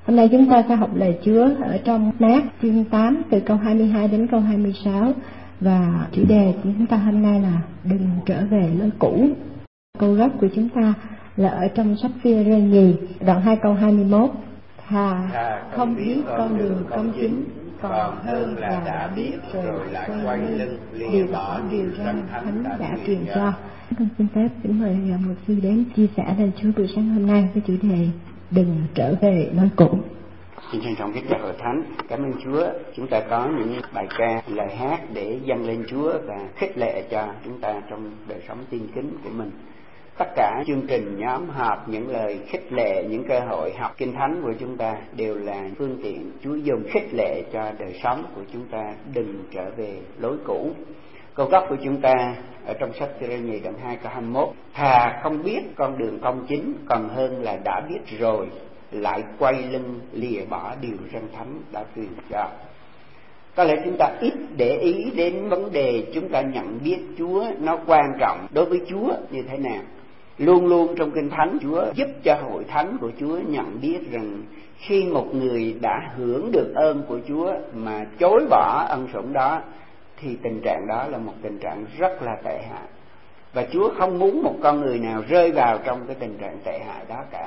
Hôm nay chúng ta sẽ học lời Chúa ở trong Mát chương 8 từ câu 22 đến câu 26. Và chủ đề của chúng ta hôm nay là đừng trở về lối cũ. Câu gốc của chúng ta là ở trong sách Phi-e-rơ nhì đoạn 2 câu 21. Thà không biết con đường công chính còn hơn là đã biết rồi lại quay lưng lìa bỏ điều răn Thánh đã truyền cho. Con xin phép kính mời một sư đến chia sẻ lời Chúa buổi sáng hôm nay với chủ đề đừng trở về lối cũ. Xin trân trọng kính chào hội thánh. Cảm ơn Chúa. Chúng ta có những bài ca, lời hát để dâng lên Chúa và khích lệ cho chúng ta trong đời sống tin kính của mình. Tất cả chương trình nhóm họp, những lời khích lệ, những cơ hội học kinh thánh của chúng ta đều là phương tiện Chúa dùng khích lệ cho đời sống của chúng ta đừng trở về lối cũ. Câu gốc của chúng ta ở trong sách Phi-e-rơ nhì đoạn 2 câu 21. Thà không biết con đường công chính còn hơn là đã biết rồi lại quay lưng lìa bỏ điều răn Thánh đã truyền cho. Có lẽ chúng ta ít để ý đến vấn đề chúng ta nhận biết Chúa nó quan trọng đối với Chúa như thế nào. Luôn luôn trong Kinh Thánh, Chúa giúp cho hội thánh của Chúa nhận biết rằng khi một người đã hưởng được ơn của Chúa mà chối bỏ ân sủng đó thì tình trạng đó là một tình trạng rất là tệ hại. Và Chúa không muốn một con người nào rơi vào trong cái tình trạng tệ hại đó cả.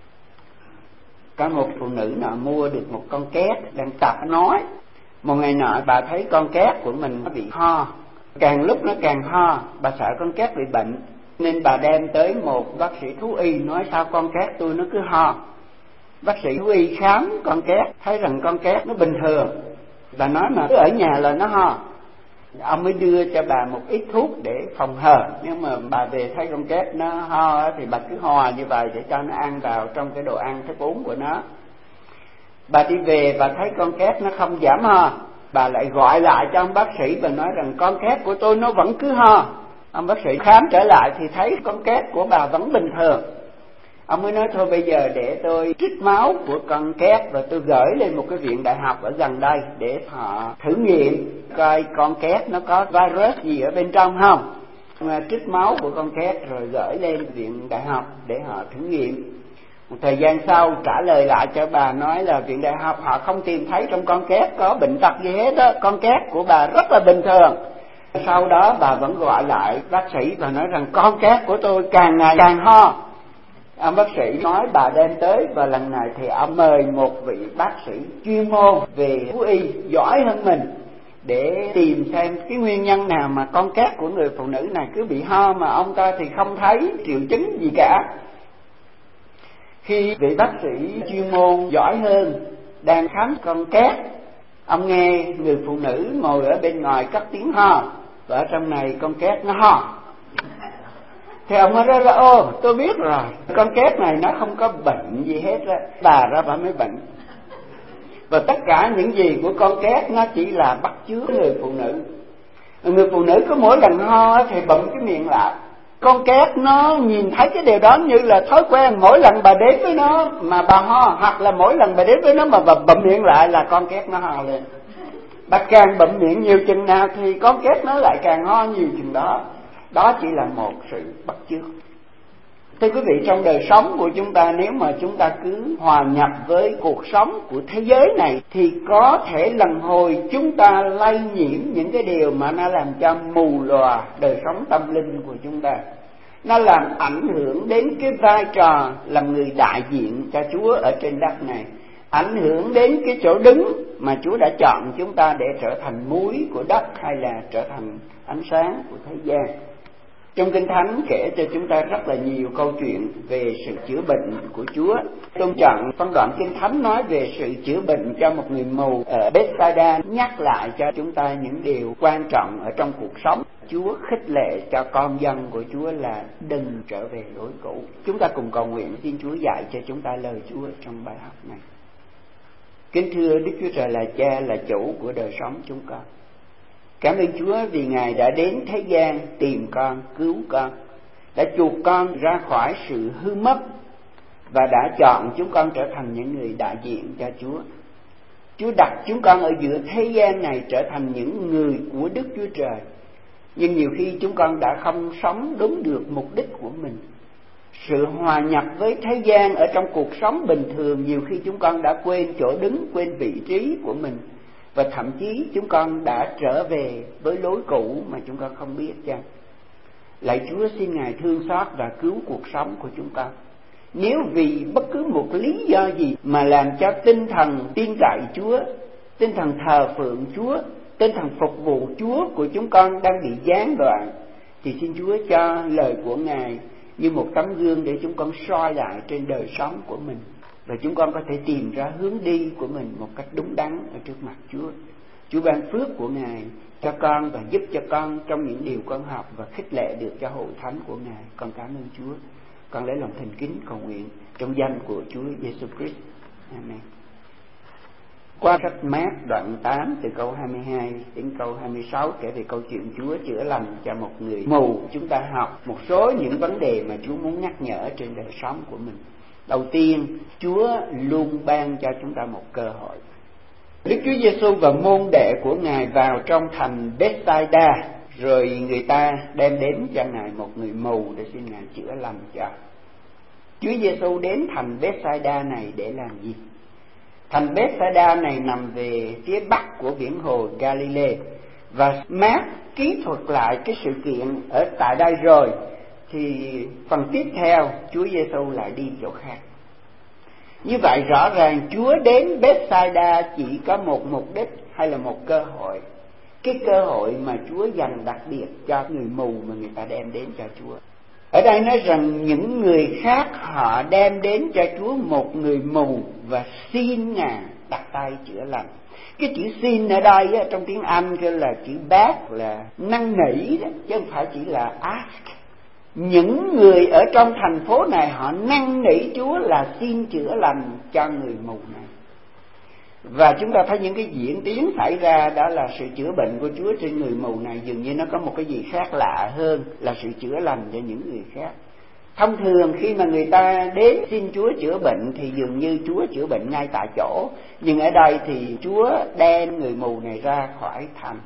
Có một phụ nữ nọ mua được một con két đang tập nói. Một ngày nọ bà thấy con két của mình nó bị ho, càng lúc nó càng ho, bà sợ con két bị bệnh nên bà đem tới một bác sĩ thú y, nói sao con két tôi nó cứ ho. Bác sĩ thú y khám con két thấy rằng con két nó bình thường, bà nói mà cứ ở nhà là nó ho. Ông mới đưa cho bà một ít thuốc để phòng hờ. Nhưng mà bà về thấy con két nó ho thì bà cứ ho như vậy để cho nó ăn vào trong cái đồ ăn thức uống của nó. Bà đi về và thấy con két nó không giảm ho, bà lại gọi lại cho ông bác sĩ và nói rằng con két của tôi nó vẫn cứ ho. Ông bác sĩ khám trở lại thì thấy con két của bà vẫn bình thường. Ông mới nói thôi bây giờ để tôi trích máu của con két và tôi gửi lên một cái viện đại học ở gần đây để họ thử nghiệm coi con két nó có virus gì ở bên trong không. Mà trích máu của con két rồi gửi lên viện đại học để họ thử nghiệm. Một thời gian sau trả lời lại cho bà nói là viện đại học họ không tìm thấy trong con két có bệnh tật gì hết đó, con két của bà rất là bình thường. Sau đó bà vẫn gọi lại bác sĩ và nói rằng con két của tôi càng ngày càng ho. Ông bác sĩ nói bà đem tới và lần này thì ông mời một vị bác sĩ chuyên môn về thú y giỏi hơn mình để tìm xem cái nguyên nhân nào mà con két của người phụ nữ này cứ bị ho mà ông ta thì không thấy triệu chứng gì cả. Khi vị bác sĩ chuyên môn giỏi hơn đang khám con két, ông nghe người phụ nữ ngồi ở bên ngoài cất tiếng ho và ở trong này con két nó ho. Thì ông mới nói là ô tôi biết rồi, con két này nó không có bệnh gì hết á, bà ra bà mới bệnh. Và tất cả những gì của con két nó chỉ là bắt chước người phụ nữ. Người phụ nữ có mỗi lần ho thì bụm cái miệng lại. Con két nó nhìn thấy cái điều đó như là thói quen, mỗi lần bà đến với nó mà bà ho, hoặc là mỗi lần bà đến với nó mà bà bụm miệng lại là con két nó ho lên. Bà càng bụm miệng nhiều chừng nào thì con két nó lại càng ho nhiều chừng đó. Đó chỉ là một sự bắt chước. Thưa quý vị, trong đời sống của chúng ta, nếu mà chúng ta cứ hòa nhập với cuộc sống của thế giới này thì có thể lần hồi chúng ta lây nhiễm những cái điều mà nó làm cho mù lòa đời sống tâm linh của chúng ta. Nó làm ảnh hưởng đến cái vai trò làm người đại diện cho Chúa ở trên đất này, ảnh hưởng đến cái chỗ đứng mà Chúa đã chọn chúng ta để trở thành muối của đất hay là trở thành ánh sáng của thế gian. Trong Kinh Thánh kể cho chúng ta rất là nhiều câu chuyện về sự chữa bệnh của Chúa. Tôn trọng phân đoạn Kinh Thánh nói về sự chữa bệnh cho một người mù ở Bethsaida, nhắc lại cho chúng ta những điều quan trọng ở trong cuộc sống. Chúa khích lệ cho con dân của Chúa là đừng trở về lối cũ. Chúng ta cùng cầu nguyện xin Chúa dạy cho chúng ta lời Chúa trong bài học này. Kính thưa Đức Chúa Trời là Cha, là chủ của đời sống chúng con. Cảm ơn Chúa vì Ngài đã đến thế gian tìm con, cứu con, đã chuộc con ra khỏi sự hư mất và đã chọn chúng con trở thành những người đại diện cho Chúa. Chúa đặt chúng con ở giữa thế gian này trở thành những người của Đức Chúa Trời. Nhưng nhiều khi chúng con đã không sống đúng được mục đích của mình. sự hòa nhập với thế gian ở trong cuộc sống bình thường. Nhiều khi chúng con đã quên chỗ đứng, quên vị trí của mình, và thậm chí chúng con đã trở về với lối cũ mà chúng con không biết chăng? Lạy Chúa, xin Ngài thương xót và cứu cuộc sống của chúng con. Nếu vì bất cứ một lý do gì mà làm cho tinh thần tin cậy Chúa, tinh thần thờ phượng Chúa, tinh thần phục vụ Chúa của chúng con đang bị gián đoạn, thì xin Chúa cho lời của Ngài như một tấm gương để chúng con soi lại trên đời sống của mình, và chúng con có thể tìm ra hướng đi của mình một cách đúng đắn ở trước mặt Chúa. Chúa ban phước của Ngài cho con và giúp cho con trong những điều con học, và khích lệ được cho hội thánh của Ngài. Con cảm ơn Chúa. Con lấy lòng thành kính cầu nguyện trong danh của Chúa Giêsu Christ. Amen. Qua sách Mát đoạn 8 từ câu 22 đến câu 26 kể về câu chuyện Chúa chữa lành cho một người mù. Chúng ta học một số những vấn đề mà Chúa muốn nhắc nhở trên đời sống của mình. Đầu tiên, Chúa luôn ban cho chúng ta một cơ hội. Đức Chúa Giêsu và môn đệ của Ngài vào trong thành Bethsaida, rồi người ta đem đến cho Ngài một người mù để xin Ngài chữa lành cho. Chúa Giêsu đến thành Bethsaida này để làm gì? Thành Bethsaida này nằm về phía bắc của biển hồ Galilee, và Mát kỹ thuật lại cái sự kiện ở tại đây rồi, thì phần tiếp theo Chúa Giêsu lại đi chỗ khác. Như vậy rõ ràng Chúa đến Bethsaida chỉ có một mục đích hay là một cơ hội. Cái cơ hội mà Chúa dành đặc biệt cho người mù mà người ta đem đến cho Chúa. Ở đây nói rằng những người khác họ đem đến cho Chúa một người mù và xin Ngài đặt tay chữa lành. Cái chữ xin ở đây trong tiếng Anh kêu là chữ beg, là năn nỉ đó, chứ không phải chỉ là ask. Những người ở trong thành phố này họ năn nỉ Chúa là xin chữa lành cho người mù này. Và chúng ta thấy những cái diễn tiến xảy ra, đó là sự chữa bệnh của Chúa trên người mù này dường như nó có một cái gì khác lạ hơn là sự chữa lành cho những người khác. Thông thường khi mà người ta đến xin Chúa chữa bệnh thì dường như Chúa chữa bệnh ngay tại chỗ, nhưng ở đây thì Chúa đem người mù này ra khỏi thành.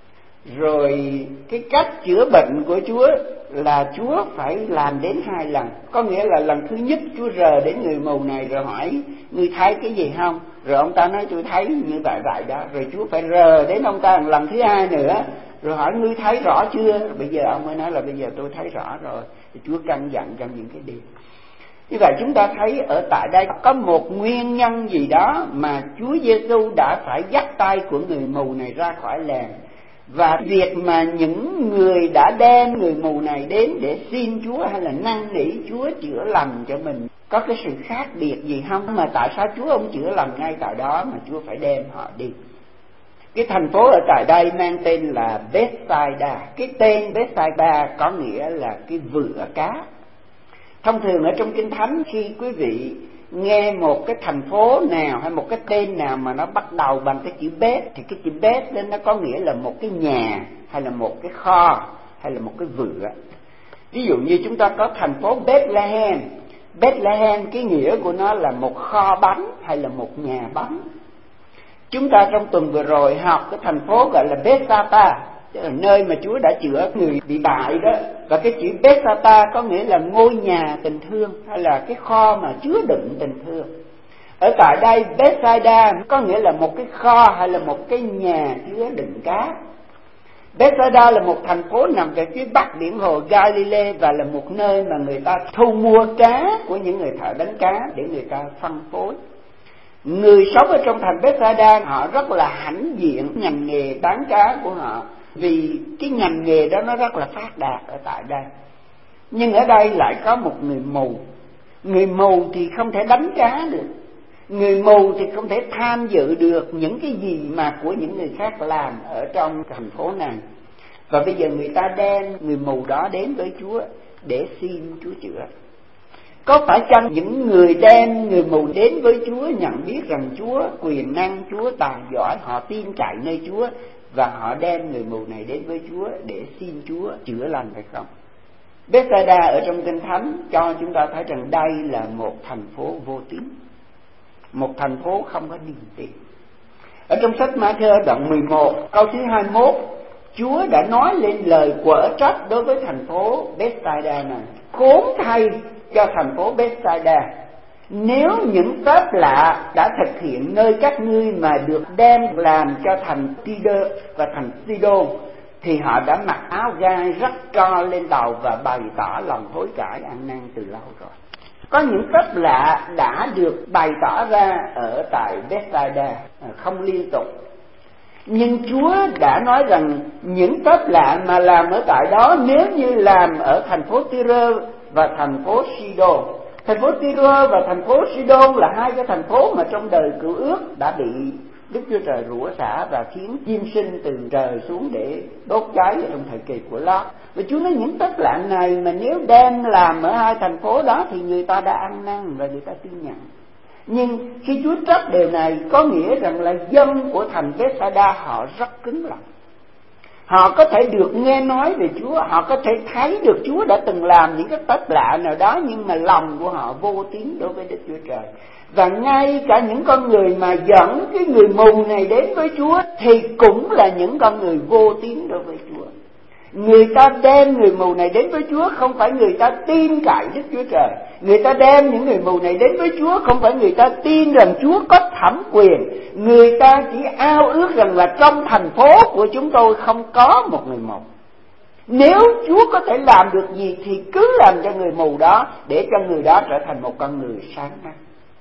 Rồi cái cách chữa bệnh của Chúa là Chúa phải làm đến 2 lần. Có nghĩa là lần thứ nhất Chúa rờ đến người mù này rồi hỏi: "Ngươi thấy cái gì không?" Rồi ông ta nói: "Tôi thấy như vậy vậy đó." Rồi Chúa phải rờ đến ông ta lần thứ 2 nữa, rồi hỏi: "Ngươi thấy rõ chưa?" Rồi bây giờ ông mới nói là: "Bây giờ tôi thấy rõ rồi." Thì Chúa căn dặn trong những cái điều như vậy. Chúng ta thấy ở tại đây có một nguyên nhân gì đó mà Chúa Giêsu đã phải dắt tay của người mù này ra khỏi làng. Và việc mà những người đã đem người mù này đến để xin Chúa hay là năn nỉ Chúa chữa lành cho mình có cái sự khác biệt gì không? Mà tại sao Chúa không chữa lành ngay tại đó mà Chúa phải đem họ đi? Cái thành phố ở tại đây mang tên là Bethsaida. Cái tên Bethsaida có nghĩa là cái vựa cá. Thông thường ở trong Kinh Thánh, khi quý vị nghe một cái thành phố nào hay một cái tên nào mà nó bắt đầu bằng cái chữ Beth, thì cái chữ Beth nên nó có nghĩa là một cái nhà, hay là một cái kho, hay là một cái vựa. Ví dụ như chúng ta có thành phố Bethlehem. Bethlehem cái nghĩa của nó là một kho bánh hay là một nhà bánh. Chúng ta trong tuần vừa rồi học cái thành phố gọi là Bethsaida, tức là nơi mà Chúa đã chữa người bị bại đó. Và cái chữ Bethsaida có nghĩa là ngôi nhà tình thương, hay là cái kho mà chứa đựng tình thương. Ở tại đây Bethsaida có nghĩa là một cái kho hay là một cái nhà chứa đựng cá. Bethsaida là một thành phố nằm về phía bắc biển hồ Galilee, và là một nơi mà người ta thu mua cá của những người thợ đánh cá để người ta phân phối. Người sống ở trong thành Bethsaida họ rất là hãnh diện ngành nghề bán cá của họ, vì cái ngành nghề đó nó rất là phát đạt ở tại đây. Nhưng ở đây lại có một người mù. Người mù thì không thể đánh cá được, người mù thì không thể tham dự được những cái gì mà của những người khác làm ở trong thành phố này. Và bây giờ người ta đem người mù đó đến với Chúa để xin Chúa chữa. Có phải chăng những người đem người mù đến với Chúa nhận biết rằng Chúa quyền năng, Chúa tài giỏi, họ tin cậy nơi Chúa, và họ đem người mù này đến với Chúa để xin Chúa chữa lành phải không? Bethsaida ở trong Kinh Thánh cho chúng ta thấy rằng đây là một thành phố vô tín, một thành phố không có niềm tin. Ở trong sách Ma-thi-ơ đoạn 11 câu thứ 21, Chúa đã nói lên lời quở trách đối với thành phố Bethsaida này: "Khốn thay cho thành phố Bethsaida: nếu những phép lạ đã thực hiện nơi các ngươi mà được đem làm cho thành Tyre và thành Sidon, thì họ đã mặc áo gai rắc tro lên đầu và bày tỏ lòng hối cải ăn năn từ lâu rồi. Có những phép lạ đã được bày tỏ ra ở tại Bethsaida, không liên tục. Nhưng Chúa đã nói rằng những phép lạ mà làm ở tại đó nếu như làm ở thành phố Tyre và thành phố Sidon. Thành phố Tyre và thành phố Sidon là hai cái thành phố mà trong đời Cựu Ước đã bị Đức Chúa Trời rủa xả và khiến chim sinh từ trời xuống để đốt cháy ở trong thời kỳ của Lót. Và Chúa nói những phép lạ này mà nếu đem làm ở hai thành phố đó thì người ta đã ăn năn và người ta tin nhận. Nhưng khi Chúa trách điều này có nghĩa rằng là dân của thành Bethsaida họ rất cứng lòng. Họ có thể được nghe nói về Chúa, họ có thể thấy được Chúa đã từng làm những cái phép lạ nào đó, nhưng mà lòng của họ vô tín đối với Đức Chúa Trời. Và ngay cả những con người mà dẫn cái người mù này đến với Chúa thì cũng là những con người vô tín đối với Chúa. Người ta đem người mù này đến với Chúa không phải người ta tin cậy Đức Chúa Trời. Người ta đem những người mù này đến với Chúa không phải người ta tin rằng Chúa có thẩm quyền. Người ta chỉ ao ước rằng là trong thành phố của chúng tôi không có một người mù. Nếu Chúa có thể làm được gì thì cứ làm cho người mù đó, để cho người đó trở thành một con người sáng mắt.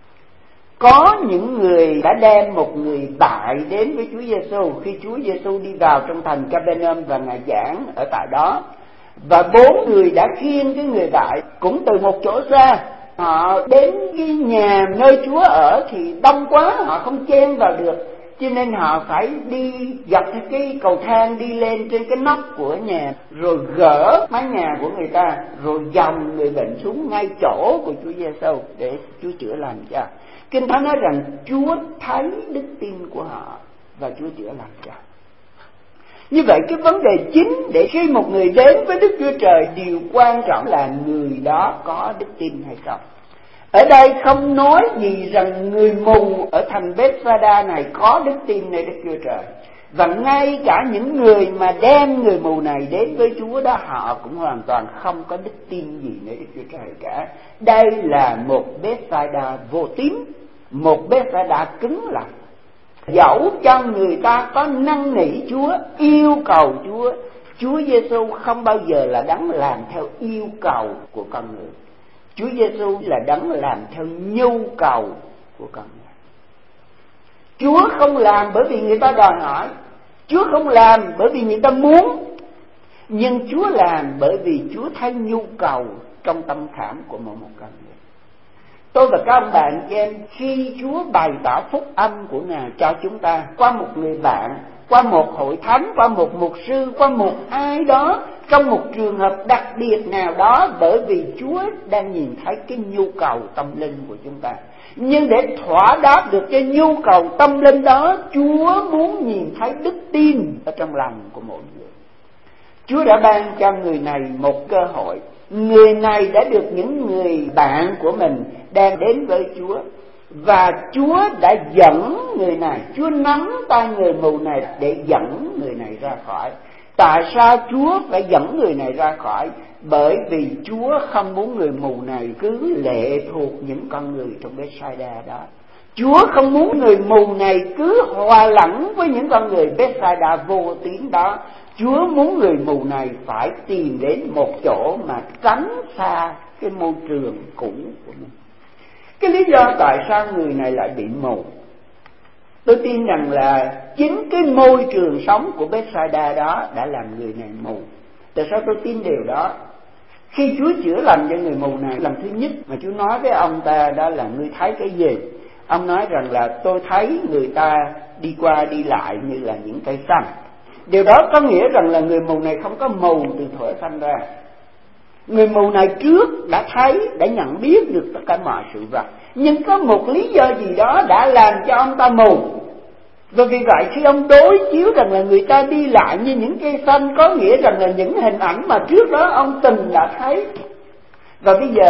Có những người đã đem một người bại đến với Chúa Giêsu khi Chúa Giêsu đi vào trong thành Capernaum và Ngài giảng ở tại đó. Và 4 người đã khiêng cái người bại cũng từ một chỗ xa. Họ đến cái nhà nơi Chúa ở thì đông quá, họ không chen vào được, cho nên họ phải đi dọc theo cái cầu thang đi lên trên cái nóc của nhà, rồi gỡ mái nhà của người ta, rồi dòng người bệnh xuống ngay chỗ của Chúa Giêsu để Chúa chữa lành cho. Kinh Thánh nói rằng Chúa thấy đức tin của họ và Chúa chữa lành cho. Như vậy cái vấn đề chính để khi một người đến với Đức Chúa Trời, điều quan trọng là người đó có đức tin hay không. Ở đây không nói gì rằng người mù ở thành Bethsaida này có đức tin nơi Đức Chúa Trời. Và ngay cả những người mà đem người mù này đến với Chúa đó, họ cũng hoàn toàn không có đức tin gì nơi Đức Chúa Trời cả. Đây là một Bethsaida vô tín, một Bethsaida cứng lòng. Dẫu cho người ta có năn nỉ Chúa, yêu cầu Chúa, Chúa Giêsu không bao giờ là đấng làm theo yêu cầu của con người. Chúa Giêsu là đấng làm theo nhu cầu của con người. Chúa không làm bởi vì người ta đòi hỏi, Chúa không làm bởi vì người ta muốn, nhưng Chúa làm bởi vì Chúa thấy nhu cầu trong tâm khảm của một con người. Tôi và các ông bạn chị em, khi Chúa bày tỏ phúc âm của Ngài cho chúng ta qua một người bạn, qua một hội thánh, qua một mục sư, qua một ai đó, trong một trường hợp đặc biệt nào đó, bởi vì Chúa đang nhìn thấy cái nhu cầu tâm linh của chúng ta. Nhưng để thỏa đáp được cái nhu cầu tâm linh đó, Chúa muốn nhìn thấy đức tin ở trong lòng của mỗi người. Chúa đã ban cho người này một cơ hội. Người này đã được những người bạn của mình đem đến với Chúa, và Chúa đã dẫn người này, Chúa nắm tay người mù này để dẫn người này ra khỏi. Tại sao Chúa phải dẫn người này ra khỏi? Bởi vì Chúa không muốn người mù này cứ lệ thuộc những con người trong Bethsaida đó. Chúa không muốn người mù này cứ hòa lẫn với những con người Bethsaida vô tín đó. Chúa muốn người mù này phải tìm đến một chỗ mà tránh xa cái môi trường cũ của mình. Cái lý do tại sao người này lại bị mù, tôi tin rằng là chính cái môi trường sống của Bethsaida đó đã làm người này mù. Tại sao tôi tin điều đó? Khi Chúa chữa lành cho người mù này, lần thứ nhất mà Chúa nói với ông ta đó là: ngươi thấy cái gì? Ông nói rằng là tôi thấy người ta đi qua đi lại như là những cây xanh. Điều đó có nghĩa rằng là người mù này không có mù từ thuở sanh ra. Người mù này trước đã thấy, đã nhận biết được tất cả mọi sự vật, nhưng có một lý do gì đó đã làm cho ông ta mù. Và vì vậy khi ông đối chiếu rằng là người ta đi lại như những cây xanh, có nghĩa rằng là những hình ảnh mà trước đó ông từng đã thấy. Và bây giờ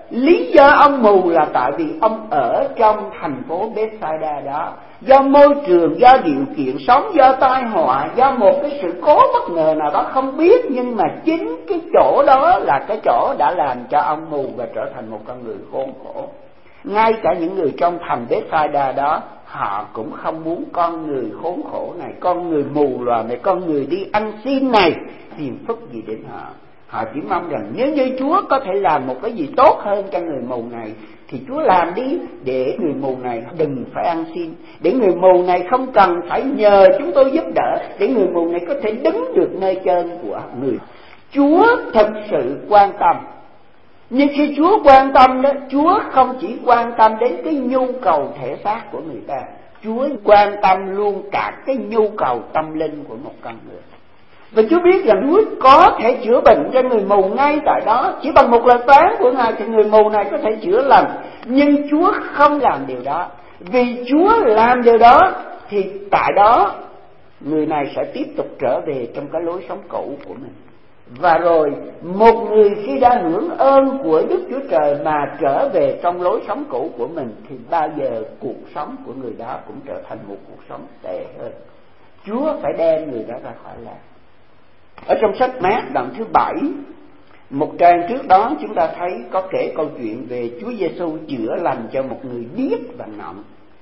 Lý do ông mù là tại vì ông ở trong thành phố Bethsaida đó, do môi trường, do điều kiện sống, do tai họa, do một cái sự cố bất ngờ nào đó không biết, nhưng mà chính cái chỗ đó là cái chỗ đã làm cho ông mù và trở thành một con người khốn khổ. Ngay cả những người trong thành Bethsaida đó, họ cũng không muốn con người khốn khổ này, con người mù lòa này, con người đi ăn xin này phiền phức gì đến họ. Họ chỉ mong rằng nếu như Chúa có thể làm một cái gì tốt hơn cho người mù này thì Chúa làm đi, để người mù này đừng phải ăn xin, để người mù này không cần phải nhờ chúng tôi giúp đỡ, để người mù này có thể đứng được nơi chân của người. Chúa thật sự quan tâm. Nhưng khi Chúa quan tâm đó, Chúa không chỉ quan tâm đến cái nhu cầu thể xác của người ta, Chúa quan tâm luôn cả cái nhu cầu tâm linh của một con người. Và Chúa biết rằng Chúa có thể chữa bệnh cho người mù ngay tại đó, chỉ bằng một lời phán của Ngài thì người mù này có thể chữa lành. Nhưng Chúa không làm điều đó. Vì Chúa làm điều đó thì tại đó người này sẽ tiếp tục trở về trong cái lối sống cũ của mình. Và rồi một người khi đã hưởng ơn của Đức Chúa Trời mà trở về trong lối sống cũ của mình thì bao giờ cuộc sống của người đó cũng trở thành một cuộc sống tệ hơn. Chúa phải đem người đó ra khỏi làng. Ở trong sách Mát đoạn thứ 7, một trang trước đó chúng ta thấy có kể câu chuyện về Chúa Giêsu chữa lành cho một người điếc và ngọng.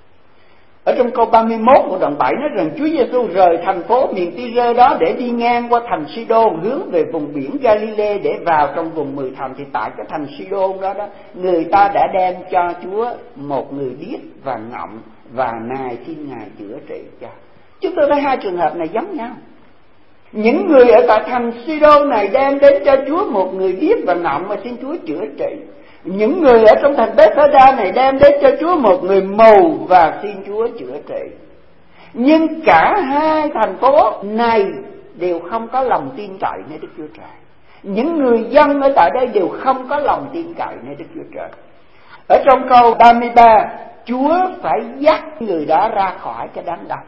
Ở trong câu 31 của đoạn 7 nói rằng Chúa Giêsu rời thành phố miền Ty-rê đó để đi ngang qua thành Si-đôn, hướng về vùng biển Ga-li-lê để vào trong vùng 10 thành. Thì tại cái thành Si-đôn đó người ta đã đem cho Chúa một người điếc và ngọng và nài xin Ngài chữa trị cho. Chúng tôi thấy hai trường hợp này giống nhau. Những người ở tại thành Si-đôn này đem đến cho Chúa một người điếc và ngọng mà xin Chúa chữa trị. Những người ở trong thành Bethsaida này đem đến cho Chúa một người mù và xin Chúa chữa trị. Nhưng cả hai thành phố này đều không có lòng tin cậy nơi Đức Chúa Trời. Những người dân ở tại đây đều không có lòng tin cậy nơi Đức Chúa Trời. Ở trong câu 33, Chúa phải dắt người đó ra khỏi cái đám đông.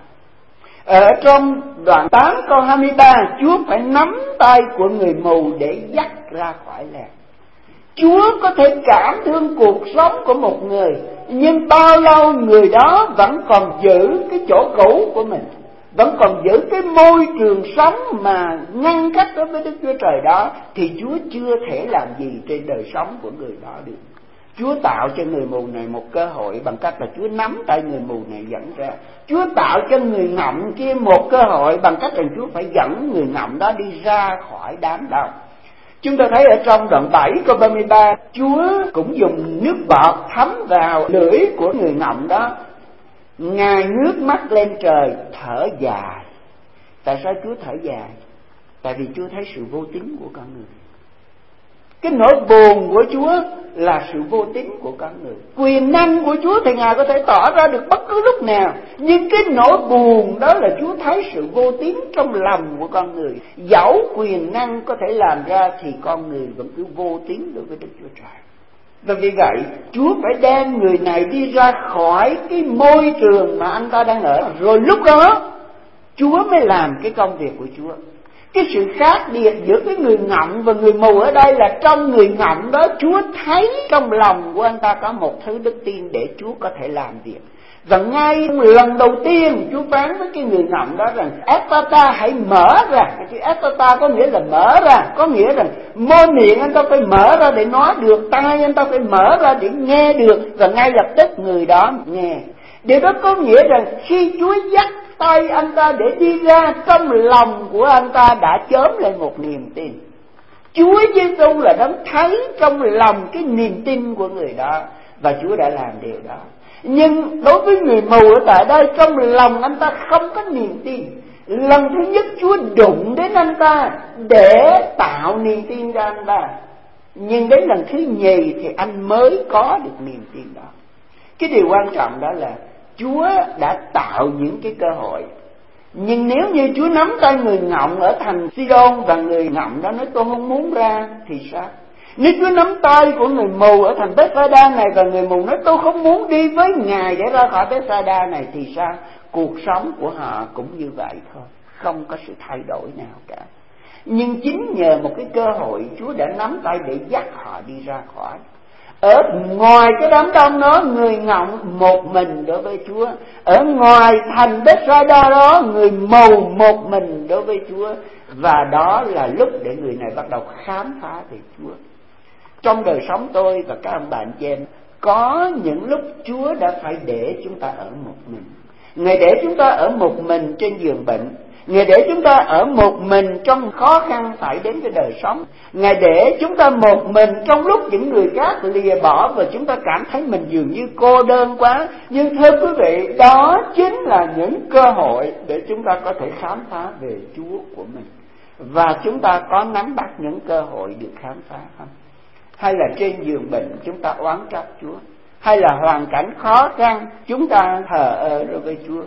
Ở trong đoạn 8 câu 23, Chúa phải nắm tay của người mù để dắt ra khỏi làng. Chúa có thể cảm thương cuộc sống của một người, nhưng bao lâu người đó vẫn còn giữ cái chỗ cũ của mình, vẫn còn giữ cái môi trường sống mà ngăn cách đối với Đức Chúa Trời đó, thì Chúa chưa thể làm gì trên đời sống của người đó được. Chúa tạo cho người mù này một cơ hội bằng cách là Chúa nắm tay người mù này dẫn ra. Chúa tạo cho người ngọng kia một cơ hội bằng cách là Chúa phải dẫn người ngọng đó đi ra khỏi đám đông. Chúng ta thấy ở trong đoạn 7 câu 33, Chúa cũng dùng nước bọt thấm vào lưỡi của người ngọng đó. Ngài ngước mắt lên trời thở dài. Tại sao Chúa thở dài? Tại vì Chúa thấy sự vô tín của con người. Cái nỗi buồn của Chúa là sự vô tín của con người. Quyền năng của Chúa thì Ngài có thể tỏ ra được bất cứ lúc nào, nhưng cái nỗi buồn đó là Chúa thấy sự vô tín trong lòng của con người. Dẫu quyền năng có thể làm ra thì con người vẫn cứ vô tín đối với Đức Chúa Trời. Và vì vậy Chúa phải đem người này đi ra khỏi cái môi trường mà anh ta đang ở. Rồi lúc đó Chúa mới làm cái công việc của Chúa. Cái sự khác biệt giữa cái người ngọng và người mù ở đây là trong người ngọng đó Chúa thấy trong lòng của anh ta có một thứ đức tin để Chúa có thể làm việc. Và ngay lần đầu tiên Chúa phán với cái người ngọng đó rằng Ephata hãy mở ra. Cái chữ Ephata có nghĩa là mở ra, có nghĩa rằng môi miệng anh ta phải mở ra để nói được, tai anh ta phải mở ra để nghe được, và ngay lập tức người đó nghe. Điều đó có nghĩa rằng khi Chúa dắt tay anh ta để đi ra, trong lòng của anh ta đã chớm lên một niềm tin. Chúa Giêsu là đấng thấy trong lòng cái niềm tin của người đó, và Chúa đã làm điều đó. Nhưng đối với người mù ở tại đây, trong lòng anh ta không có niềm tin. Lần thứ nhất Chúa đụng đến anh ta để tạo niềm tin cho anh ta, nhưng đến lần thứ nhì thì anh mới có được niềm tin đó. Cái điều quan trọng đó là Chúa đã tạo những cái cơ hội. Nhưng nếu như Chúa nắm tay người ngọng ở thành Si-đôn và người ngọng đó nói tôi không muốn ra thì sao? Nếu Chúa nắm tay của người mù ở thành Bethsaida này và người mù nói tôi không muốn đi với Ngài để ra khỏi Bethsaida này thì sao? Cuộc sống của họ cũng như vậy thôi, không có sự thay đổi nào cả. Nhưng chính nhờ một cái cơ hội Chúa đã nắm tay để dắt họ đi ra khỏi. Ở ngoài cái đám đông đó, người ngọng một mình đối với Chúa. Ở ngoài thành Bethsaida đó, người mầu một mình đối với Chúa. Và đó là lúc để người này bắt đầu khám phá về Chúa. Trong đời sống tôi và các ông bạn chị em, có những lúc Chúa đã phải để chúng ta ở một mình. Ngài để chúng ta ở một mình trên giường bệnh. Ngài để chúng ta ở một mình trong khó khăn xảy đến với đời sống. Ngài để chúng ta một mình trong lúc những người khác lìa bỏ và chúng ta cảm thấy mình dường như cô đơn quá. Nhưng thưa quý vị, đó chính là những cơ hội để chúng ta có thể khám phá về Chúa của mình. Và chúng ta có nắm bắt những cơ hội được khám phá không? Hay là trên giường bệnh chúng ta oán trách Chúa? Hay là hoàn cảnh khó khăn chúng ta thờ ơ đối với Chúa?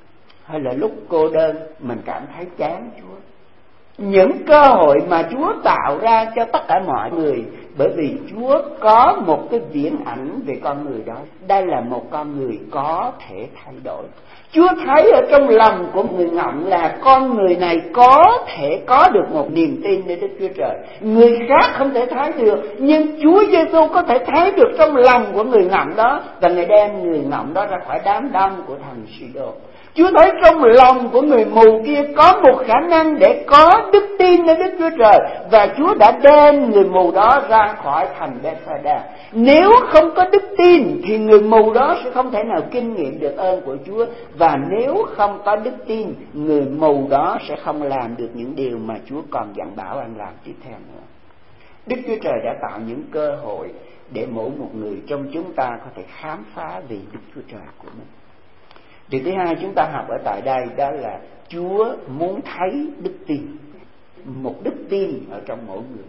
Hay là lúc cô đơn mình cảm thấy chán Chúa? Những cơ hội mà Chúa tạo ra cho tất cả mọi người, bởi vì Chúa có một cái viễn ảnh về con người đó. Đây là một con người có thể thay đổi. Chúa thấy ở trong lòng của người ngọng là con người này có thể có được một niềm tin nơi Đức Chúa Trời. Người khác không thể thấy được, nhưng Chúa Giêsu có thể thấy được trong lòng của người ngọng đó, và Ngài đem người ngọng đó ra khỏi đám đông của thằng Si-đô. Chúa thấy trong lòng của người mù kia có một khả năng để có đức tin nơi Đức Chúa Trời, và Chúa đã đem người mù đó ra khỏi thành Bethsaida. Nếu không có đức tin thì người mù đó sẽ không thể nào kinh nghiệm được ơn của Chúa, và nếu không có đức tin, người mù đó sẽ không làm được những điều mà Chúa còn dặn bảo anh làm tiếp theo nữa. Đức Chúa Trời đã tạo những cơ hội để mỗi một người trong chúng ta có thể khám phá về Đức Chúa Trời của mình. Điều thứ hai chúng ta học ở tại đây đó là Chúa muốn thấy đức tin, một đức tin ở trong mỗi người.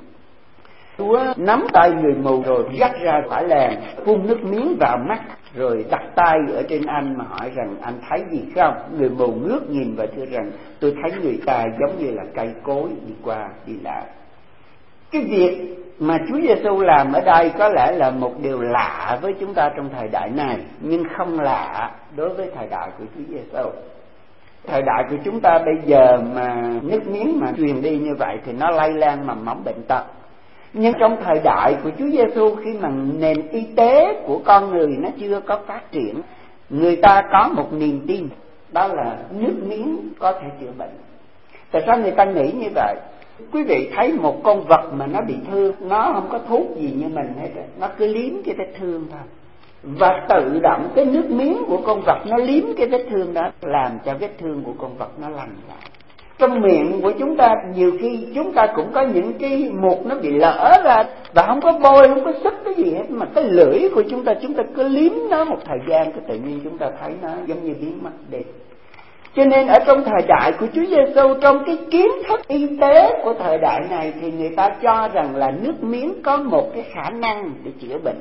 Chúa nắm tay người mù rồi dắt ra khỏi làng, phun nước miếng vào mắt, rồi đặt tay ở trên anh mà hỏi rằng anh thấy gì không? Người mù ngước nhìn và thưa rằng tôi thấy người ta giống như là cây cối đi qua đi lại. Cái việc mà Chúa Giêsu làm ở đây có lẽ là một điều lạ với chúng ta trong thời đại này, nhưng không lạ đối với thời đại của Chúa Giêsu. Thời đại của chúng ta bây giờ mà nước miếng mà truyền đi như vậy thì nó lây lan mầm móng bệnh tật. Nhưng trong thời đại của Chúa Giêsu, khi mà nền y tế của con người nó chưa có phát triển, người ta có một niềm tin, đó là nước miếng có thể chữa bệnh. Tại sao người ta nghĩ như vậy? Quý vị thấy một con vật mà nó bị thương, nó không có thuốc gì như mình hết, nó cứ liếm cái vết thương thôi, và tự động cái nước miếng của con vật nó liếm cái vết thương đó, làm cho vết thương của con vật nó lành lại. Trong miệng của chúng ta nhiều khi chúng ta cũng có những cái mụn nó bị lở ra, và không có bôi, không có xức cái gì hết, mà cái lưỡi của chúng ta cứ liếm nó một thời gian, cái tự nhiên chúng ta thấy nó giống như biến mất đi. Cho nên ở trong thời đại của Chúa Giêsu, trong cái kiến thức y tế của thời đại này, thì người ta cho rằng là nước miếng có một cái khả năng để chữa bệnh.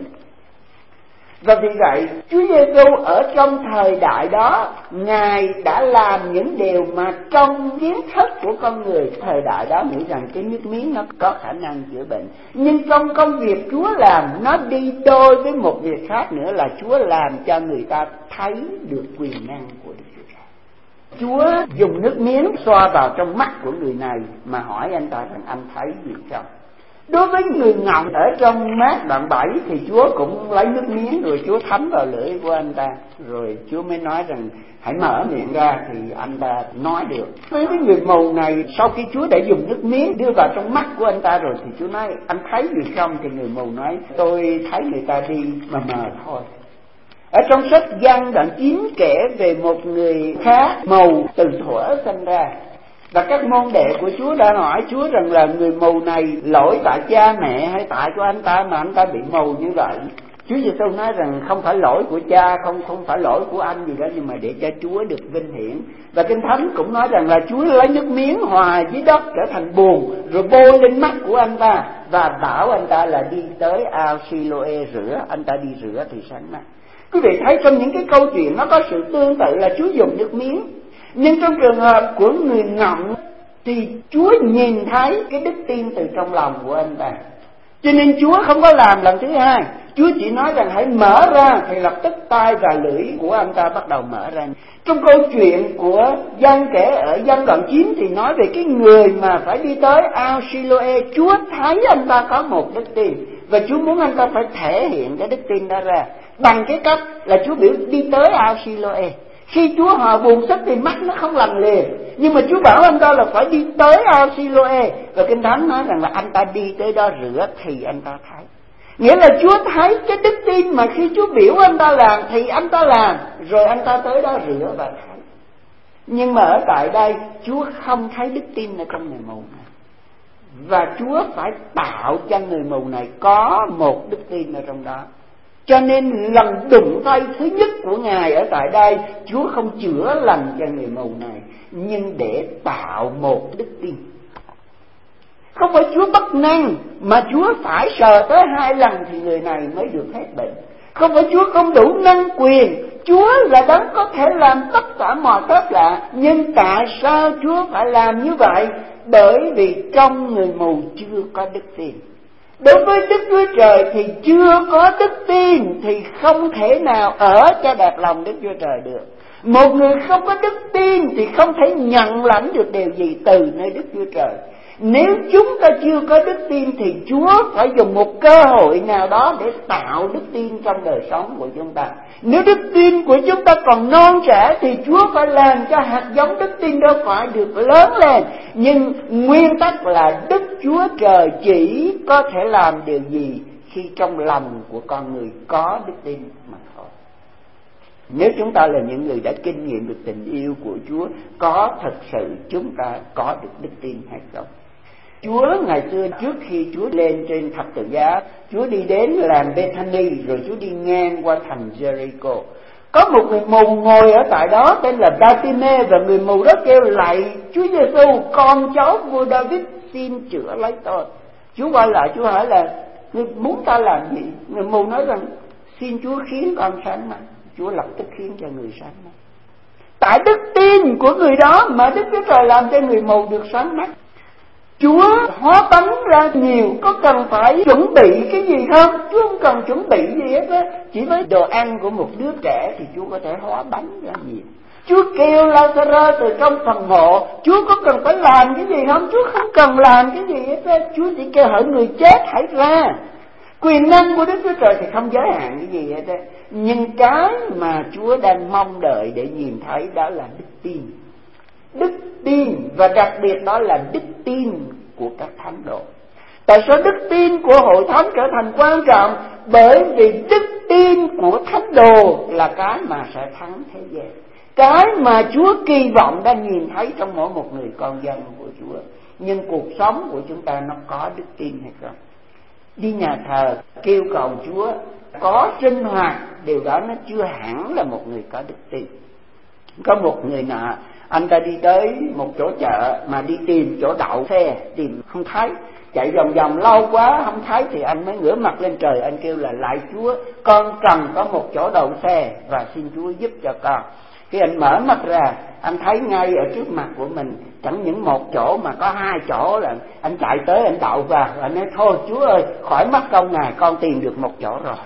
Và vì vậy Chúa Giêsu ở trong thời đại đó, Ngài đã làm những điều mà trong kiến thức của con người thời đại đó nghĩ rằng cái nước miếng nó có khả năng chữa bệnh. Nhưng trong công việc Chúa làm, nó đi đôi với một việc khác nữa, là Chúa làm cho người ta thấy được quyền năng của Đức Chúa Trời. Chúa dùng nước miếng xoa vào trong mắt của người này mà hỏi anh ta rằng anh thấy gì không? Đối với người ngọng ở trong mát đoạn 7 thì Chúa cũng lấy nước miếng rồi Chúa thấm vào lưỡi của anh ta, rồi Chúa mới nói rằng hãy mở miệng ra thì anh ta nói được. Với người mù này, sau khi Chúa đã dùng nước miếng đưa vào trong mắt của anh ta rồi thì Chúa nói anh thấy gì không? Thì người mù nói tôi thấy người ta đi mà mờ thôi. Ở trong sách Giăng đoạn 9 kể về một người khác mù từ thuở sinh ra, và các môn đệ của Chúa đã hỏi Chúa rằng là người mù này lỗi tại cha mẹ hay tại của anh ta mà anh ta bị mù như vậy? Chúa Giêsu nói rằng không phải lỗi của cha, không phải lỗi của anh gì đó, nhưng mà để cho Chúa được vinh hiển. Và Kinh Thánh cũng nói rằng là Chúa lấy nước miếng hòa với đất trở thành bùn, rồi bôi lên mắt của anh ta và bảo anh ta là đi tới ao Siloe rửa. Anh ta đi rửa thì sáng mắt. Quý vị thấy trong những cái câu chuyện nó có sự tương tự là Chúa dùng nước miếng. Nhưng trong trường hợp của người ngọng thì Chúa nhìn thấy cái đức tin từ trong lòng của anh ta. Cho nên Chúa không có làm lần thứ hai. Chúa chỉ nói rằng hãy mở ra, thì lập tức tai và lưỡi của anh ta bắt đầu mở ra. Trong câu chuyện của Giăng kể ở Giăng đoạn 9 thì nói về cái người mà phải đi tới ao Siloe. Chúa thấy anh ta có một đức tin, và Chúa muốn anh ta phải thể hiện cái đức tin đó ra bằng cái cách là Chúa biểu đi tới ao Siloe. Khi Chúa họ buồn sức thì mắt nó không lành liền, nhưng mà Chúa bảo anh ta là phải đi tới ao Siloe, và Kinh Thánh nói rằng là anh ta đi tới đó rửa thì anh ta thấy. Nghĩa là Chúa thấy cái đức tin mà khi Chúa biểu anh ta làm thì anh ta làm, rồi anh ta tới đó rửa và thấy. Nhưng mà ở tại đây Chúa không thấy đức tin ở trong người mù này, và Chúa phải tạo cho người mù này có một đức tin ở trong đó. Cho nên lần đụng tay thứ nhất của Ngài ở tại đây, Chúa không chữa lành cho người mù này, nhưng để tạo một đức tin. Không phải Chúa bất năng, mà Chúa phải sờ tới 2 lần thì người này mới được hết bệnh. Không phải Chúa không đủ năng quyền, Chúa là đấng có thể làm tất cả mọi phép lạ. Nhưng tại sao Chúa phải làm như vậy? Bởi vì trong người mù chưa có đức tin. Đối với Đức Chúa Trời thì chưa có đức tin thì không thể nào ở cho đẹp lòng Đức Chúa Trời được. Một người không có đức tin thì không thể nhận lãnh được điều gì từ nơi Đức Chúa Trời. Nếu chúng ta chưa có đức tin thì Chúa phải dùng một cơ hội nào đó để tạo đức tin trong đời sống của chúng ta. Nếu đức tin của chúng ta còn non trẻ thì Chúa phải làm cho hạt giống đức tin đó phải được lớn lên. Nhưng nguyên tắc là Đức Chúa Trời chỉ có thể làm điều gì khi trong lòng của con người có đức tin mà thôi. Nếu chúng ta là những người đã kinh nghiệm được tình yêu của Chúa, có thật sự chúng ta có được đức tin hay không? Chúa ngày xưa trước khi Chúa lên trên thập tự giá, Chúa đi đến làng Bethany, rồi Chúa đi ngang qua thành Jericho. Có một người mù ngồi ở tại đó tên là Bartimê, và người mù đó kêu lạy Chúa Giêsu, con cháu vua David, xin chữa lấy tôi. Chúa quay lại Chúa hỏi là người muốn ta làm gì? Người mù nói rằng xin Chúa khiến con sáng mắt. Chúa lập tức khiến cho người sáng mắt. Tại đức tin của người đó mà Đức Chúa Trời làm cho người mù được sáng mắt. Chúa hóa bánh ra nhiều, có cần phải chuẩn bị cái gì không? Chúa không cần chuẩn bị gì hết á. Chỉ với đồ ăn của một đứa trẻ thì Chúa có thể hóa bánh ra nhiều. Chúa kêu Lazarus từ trong phần mộ, Chúa có cần phải làm cái gì không? Chúa không cần làm cái gì hết á. Chúa chỉ kêu hỡi người chết hãy ra. Quyền năng của Đức Chúa Trời thì không giới hạn cái gì hết á. Nhưng cái mà Chúa đang mong đợi để nhìn thấy đó là đức tin. Đức tin, và đặc biệt đó là đức tin của các thánh đồ. Tại sao đức tin của hội thánh trở thành quan trọng? Bởi vì đức tin của thánh đồ là cái mà sẽ thắng thế gian, cái mà Chúa kỳ vọng đang nhìn thấy trong mỗi một người con dân của Chúa. Nhưng cuộc sống của chúng ta nó có đức tin hay không? Đi nhà thờ kêu cầu Chúa, có sinh hoạt, điều đó nó chưa hẳn là một người có đức tin. Có một người nọ, anh ta đi tới một chỗ chợ mà đi tìm chỗ đậu xe, tìm không thấy, chạy vòng vòng lâu quá không thấy thì anh mới ngửa mặt lên trời, anh kêu là lạy Chúa, con cần có một chỗ đậu xe và xin Chúa giúp cho con. Khi anh mở mắt ra, anh thấy ngay ở trước mặt của mình chẳng những một chỗ mà có 2 chỗ, là anh chạy tới anh đậu vào, anh nói thôi Chúa ơi, khỏi mất công này, con tìm được một chỗ rồi.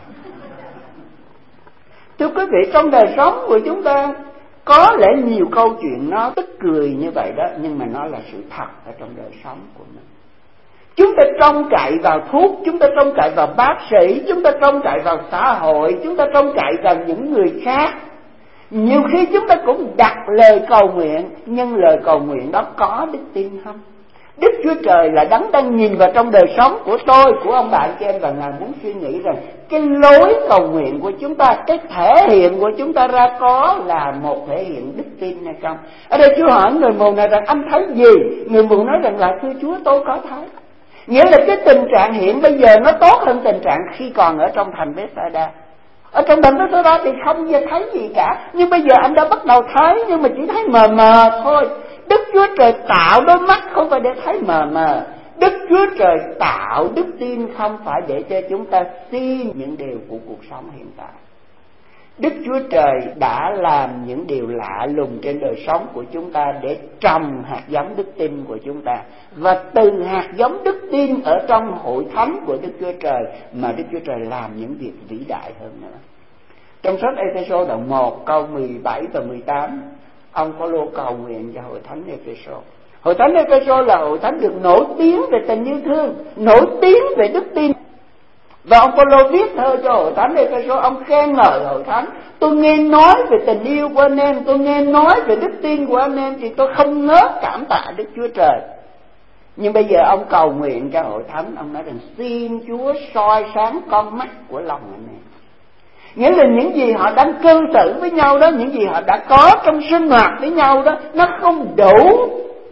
Thưa quý vị, trong đời sống của chúng ta có lẽ nhiều câu chuyện nó tức cười như vậy đó, nhưng mà nó là sự thật ở trong đời sống của mình. Chúng ta trông cậy vào thuốc, chúng ta trông cậy vào bác sĩ, chúng ta trông cậy vào xã hội, chúng ta trông cậy vào những người khác. Nhiều khi chúng ta cũng đặt lời cầu nguyện, nhưng lời cầu nguyện đó có đức tin không? Đức Chúa Trời là đấng đang nhìn vào trong đời sống của tôi, của ông bạn của em, và Ngài muốn suy nghĩ rằng cái lối cầu nguyện của chúng ta, cái thể hiện của chúng ta ra có là một thể hiện đức tin hay không? Ở đây Chúa hỏi người mù này rằng anh thấy gì? Người mù nói rằng là thưa Chúa tôi có thấy. Nghĩa là cái tình trạng hiện bây giờ nó tốt hơn tình trạng khi còn ở trong thành Bethsaida. Ở trong thành Bethsaida thì không thấy gì cả, nhưng bây giờ anh đã bắt đầu thấy, nhưng mà chỉ thấy mờ mờ thôi. Đức Chúa Trời tạo đôi mắt không phải để thấy mờ mờ. Đức Chúa Trời tạo đức tin không phải để cho chúng ta tin những điều của cuộc sống hiện tại. Đức Chúa Trời đã làm những điều lạ lùng trên đời sống của chúng ta để trồng hạt giống đức tin của chúng ta. Và từ hạt giống đức tin ở trong hội thánh của Đức Chúa Trời mà Đức Chúa Trời làm những việc vĩ đại hơn nữa. Trong sách Ê-phê-sô đoạn 1 câu 17 và 18, ông Phaolô cầu nguyện cho hội thánh Ê-phê-sô. Hội thánh Ê-phê-sô là hội thánh được nổi tiếng về tình yêu thương, nổi tiếng về đức tin. Và ông Phaolô viết thơ cho hội thánh Ê-phê-sô, ông khen ngợi hội thánh. Tôi nghe nói về tình yêu của anh em, tôi nghe nói về đức tin của anh em, thì tôi không ngớt cảm tạ Đức Chúa Trời. Nhưng bây giờ ông cầu nguyện cho hội thánh, ông nói rằng xin Chúa soi sáng con mắt của lòng anh em. Nghĩa là những gì họ đang cư xử với nhau đó, những gì họ đã có trong sinh hoạt với nhau đó, nó không đủ,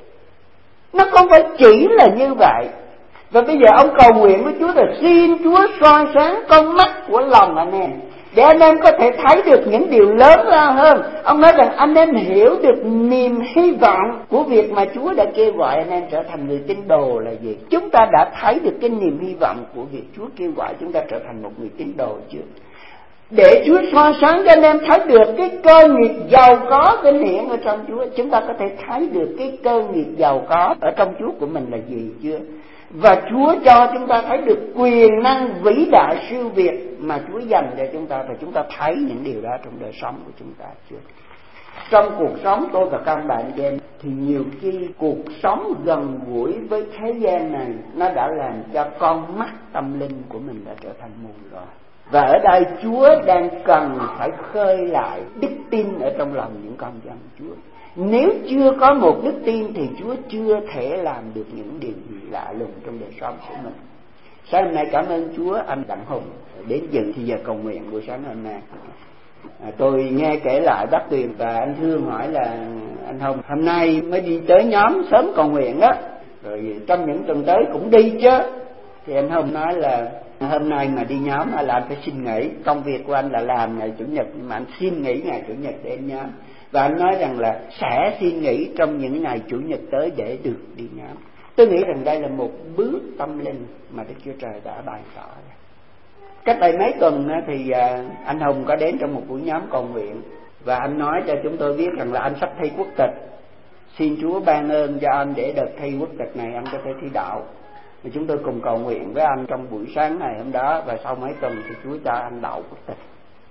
nó không phải chỉ là như vậy. Và bây giờ ông cầu nguyện với Chúa là xin Chúa soi sáng con mắt của lòng anh em, để anh em có thể thấy được những điều lớn lao hơn. Ông nói rằng anh em hiểu được niềm hy vọng của việc mà Chúa đã kêu gọi anh em trở thành người tín đồ là gì. Chúng ta đã thấy được cái niềm hy vọng của việc Chúa kêu gọi chúng ta trở thành một người tín đồ chưa? Để Chúa soi sáng cho anh em thấy được cái cơ nghiệp giàu có vinh hiển ở trong Chúa. Chúng ta có thể thấy được cái cơ nghiệp giàu có ở trong Chúa của mình là gì chưa? Và Chúa cho chúng ta thấy được quyền năng vĩ đại siêu việt mà Chúa dành cho chúng ta, và chúng ta thấy những điều đó trong đời sống của chúng ta chưa? Trong cuộc sống tôi và các bạn em thì nhiều khi cuộc sống gần gũi với thế gian này nó đã làm cho con mắt tâm linh của mình đã trở thành mù rồi. Và ở đây Chúa đang cần phải khơi lại đức tin ở trong lòng những con dân Chúa. Nếu chưa có một đức tin thì Chúa chưa thể làm được những điều gì lạ lùng trong đời sống của mình. Sáng hôm nay cảm ơn Chúa anh Đặng Hùng đến dự thì giờ cầu nguyện buổi sáng hôm nay. Tôi nghe kể lại bác Tuyền và anh Thương hỏi là anh Hùng hôm nay mới đi tới nhóm sớm cầu nguyện đó, rồi trong những tuần tới cũng đi chứ. Thì anh Hùng nói là hôm nay mà đi nhóm là anh phải xin nghỉ, công việc của anh là làm ngày Chủ nhật, nhưng mà anh xin nghỉ ngày Chủ nhật để anh nhóm. Và anh nói rằng là sẽ xin nghỉ trong những ngày Chủ nhật tới để được đi nhóm. Tôi nghĩ rằng đây là một bước tâm linh mà Đức Chúa Trời đã bày tỏ. Cách đây mấy tuần thì anh Hùng có đến trong một buổi nhóm cầu nguyện, và anh nói cho chúng tôi biết rằng là anh sắp thi quốc tịch. Xin Chúa ban ơn cho anh để đợt thi quốc tịch này anh có thể thi đậu. Và chúng tôi cùng cầu nguyện với anh trong buổi sáng ngày hôm đó, và sau mấy tuần thì Chúa cho anh đậu quốc tịch.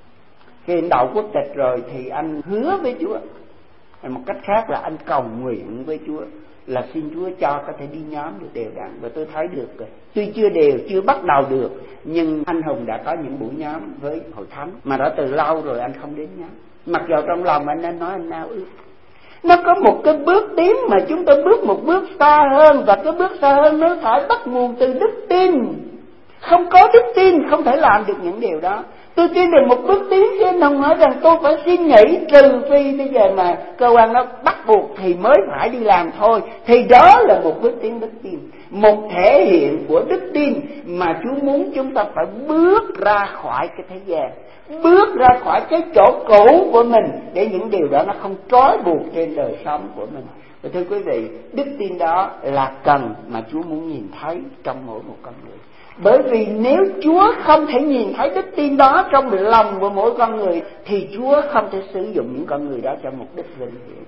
Khi anh đậu quốc tịch rồi thì anh hứa với Chúa, một cách khác là anh cầu nguyện với Chúa là xin Chúa cho có thể đi nhóm được đều đặn. Và tôi thấy được rồi, tuy chưa đều, chưa bắt đầu được, nhưng anh Hùng đã có những buổi nhóm với hội thánh mà đã từ lâu rồi anh không đến nhóm. Mặc dù trong lòng anh đã nói anh ao ước. Nó có một cái bước tiến mà chúng ta bước một bước xa hơn, và cái bước xa hơn nó phải bắt nguồn từ đức tin. Không có đức tin không thể làm được những điều đó. Tôi tin được một bước tiến chứ anh Hùng nói rằng tôi phải xin nghỉ, trừ phi bây giờ mà cơ quan nó bắt buộc thì mới phải đi làm thôi. Thì đó là một bước tiến đức tin, một thể hiện của đức tin mà Chúa muốn chúng ta phải bước ra khỏi cái thế gian, bước ra khỏi cái chỗ cũ của mình, để những điều đó nó không trói buộc trên đời sống của mình. Và thưa quý vị, đức tin đó là cần mà Chúa muốn nhìn thấy trong mỗi một con người. Bởi vì nếu Chúa không thể nhìn thấy đức tin đó trong lòng của mỗi con người, thì Chúa không thể sử dụng những con người đó cho mục đích vinh hiển.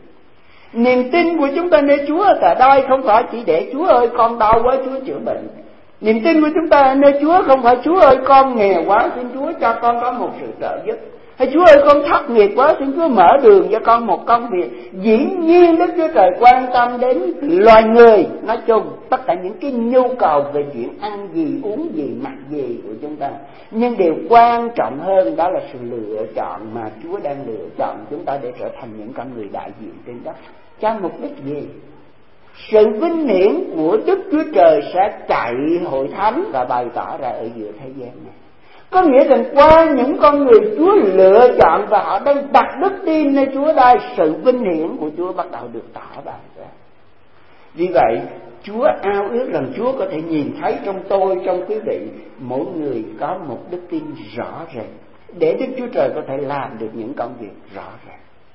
Niềm tin của chúng ta nơi Chúa tại đây không phải chỉ để Chúa ơi con đau quá Chúa chữa bệnh. Niềm tin của chúng ta nơi Chúa không phải Chúa ơi con nghèo quá xin Chúa cho con có một sự trợ giúp, hay Chúa ơi con thất nghiệp quá xin Chúa mở đường cho con một công việc. Dĩ nhiên Đức Chúa Trời quan tâm đến loài người nói chung, tất cả những cái nhu cầu về chuyện ăn gì, uống gì, mặc gì của chúng ta. Nhưng điều quan trọng hơn đó là sự lựa chọn mà Chúa đang lựa chọn chúng ta để trở thành những con người đại diện trên đất. Cho mục đích gì? Sự vinh hiển của Đức Chúa Trời sẽ chạy hội thánh và bày tỏ ra ở giữa thế gian này. Có nghĩa rằng qua những con người Chúa lựa chọn và họ đang đặt đức tin nơi Chúa đây, sự vinh hiển của Chúa bắt đầu được tỏ bày ra. Vì vậy Chúa ao ước rằng Chúa có thể nhìn thấy trong tôi, trong quý vị, mỗi người có một đức tin rõ ràng, để Đức Chúa Trời có thể làm được những công việc rõ ràng.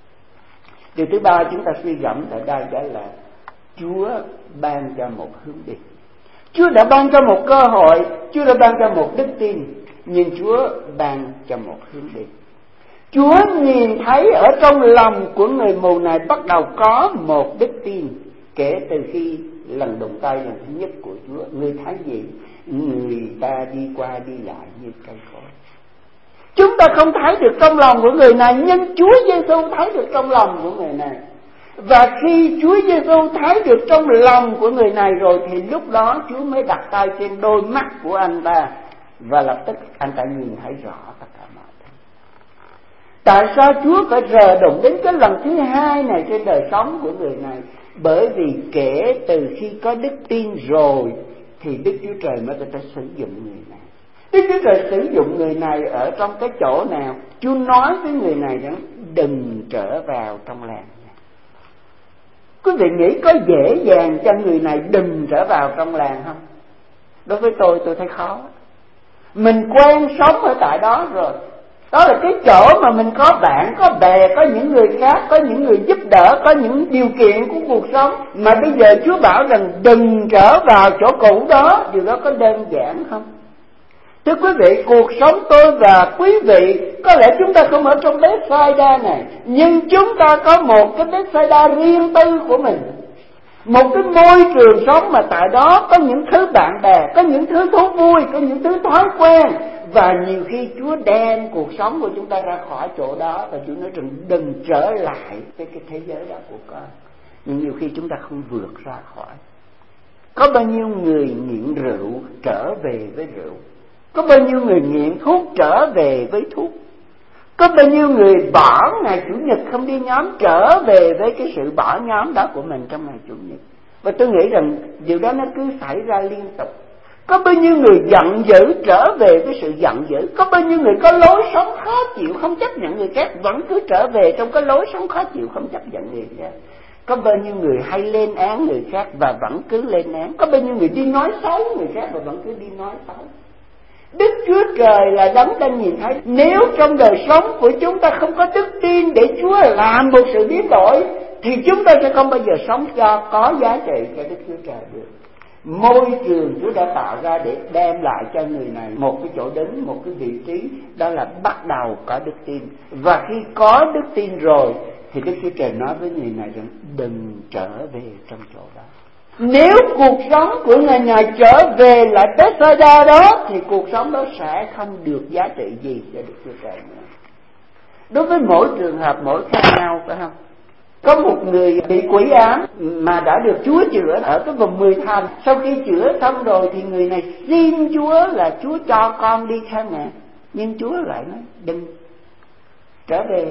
Điều thứ ba chúng ta suy gẫm tại đây đó là Chúa ban cho một hướng đi. Chúa đã ban cho một cơ hội, Chúa đã ban cho một đức tin, nhưng Chúa ban cho một hướng đi. Chúa nhìn thấy ở trong lòng của người mù này bắt đầu có một đức tin kể từ khi lần đụng tay lần thứ nhất của Chúa. Người thấy gì? Người ta đi qua đi lại như cây cối. Chúng ta không thấy được trong lòng của người này, nhưng Chúa Giêsu thấy được trong lòng của người này. Và khi Chúa Giêsu thấy được trong lòng của người này rồi, thì lúc đó Chúa mới đặt tay trên đôi mắt của anh ta Và lập tức anh ta nhìn thấy rõ tất cả mọi thứ. Tại sao Chúa phải rờ đụng đến cái lần thứ hai này trên đời sống của người này? Bởi vì kể từ khi có đức tin rồi thì Đức Chúa Trời mới có thể sử dụng người này. Đức Chúa Trời sử dụng người này ở trong cái chỗ nào? Chúa nói với người này rằng đừng trở vào trong làng. Quý vị nghĩ có dễ dàng cho người này đừng trở vào trong làng không? Đối với tôi thấy khó. Mình quen sống ở tại đó rồi. Đó là cái chỗ mà mình có bạn, có bè, có những người khác, có những người giúp đỡ, có những điều kiện của cuộc sống. Mà bây giờ Chúa bảo rằng đừng trở vào chỗ cũ đó. Điều đó có đơn giản không? Thưa quý vị, cuộc sống tôi và quý vị, có lẽ chúng ta không ở trong Bethsaida này, nhưng chúng ta có một cái Bethsaida riêng tư của mình. Một cái môi trường sống mà tại đó có những thứ bạn bè, có những thứ thú vui, có những thứ thói quen. Và nhiều khi Chúa đem cuộc sống của chúng ta ra khỏi chỗ đó, và Chúa nói rằng đừng trở lại cái thế giới đó của con. Nhưng nhiều khi chúng ta không vượt ra khỏi. Có bao nhiêu người nghiện rượu trở về với rượu, có bao nhiêu người nghiện thuốc trở về với thuốc, có bao nhiêu người bỏ ngày Chủ nhật không đi nhóm trở về với cái sự bỏ nhóm đó của mình trong ngày Chủ nhật. Và tôi nghĩ rằng điều đó nó cứ xảy ra liên tục. Có bao nhiêu người giận dữ trở về với sự giận dữ, có bao nhiêu người có lối sống khó chịu không chấp nhận người khác vẫn cứ trở về trong cái lối sống khó chịu không chấp nhận người khác. Có bao nhiêu người hay lên án người khác và vẫn cứ lên án, có bao nhiêu người đi nói xấu người khác và vẫn cứ đi nói xấu. Đức Chúa Trời là đấng đang nhìn thấy. Nếu trong đời sống của chúng ta không có đức tin để Chúa làm một sự biến đổi, thì chúng ta sẽ không bao giờ sống cho có giá trị cho Đức Chúa Trời được. Môi trường Chúa đã tạo ra để đem lại cho người này một cái chỗ đứng, một cái vị trí, đó là bắt đầu có đức tin. Và khi có đức tin rồi thì Đức Chúa Trời nói với người này rằng đừng trở về trong chỗ đó. Nếu cuộc sống của người này trở về lại Bethsaida đó thì cuộc sống đó sẽ không được giá trị gì cho Đức Chúa Trời nữa. Đối với mỗi trường hợp mỗi khác nhau, phải không? Có một người bị quỷ ám mà đã được Chúa chữa ở cái vùng 10 thành. Sau khi chữa xong rồi thì người này xin Chúa là Chúa cho con đi theo ngài. Nhưng Chúa lại nói đừng trở về.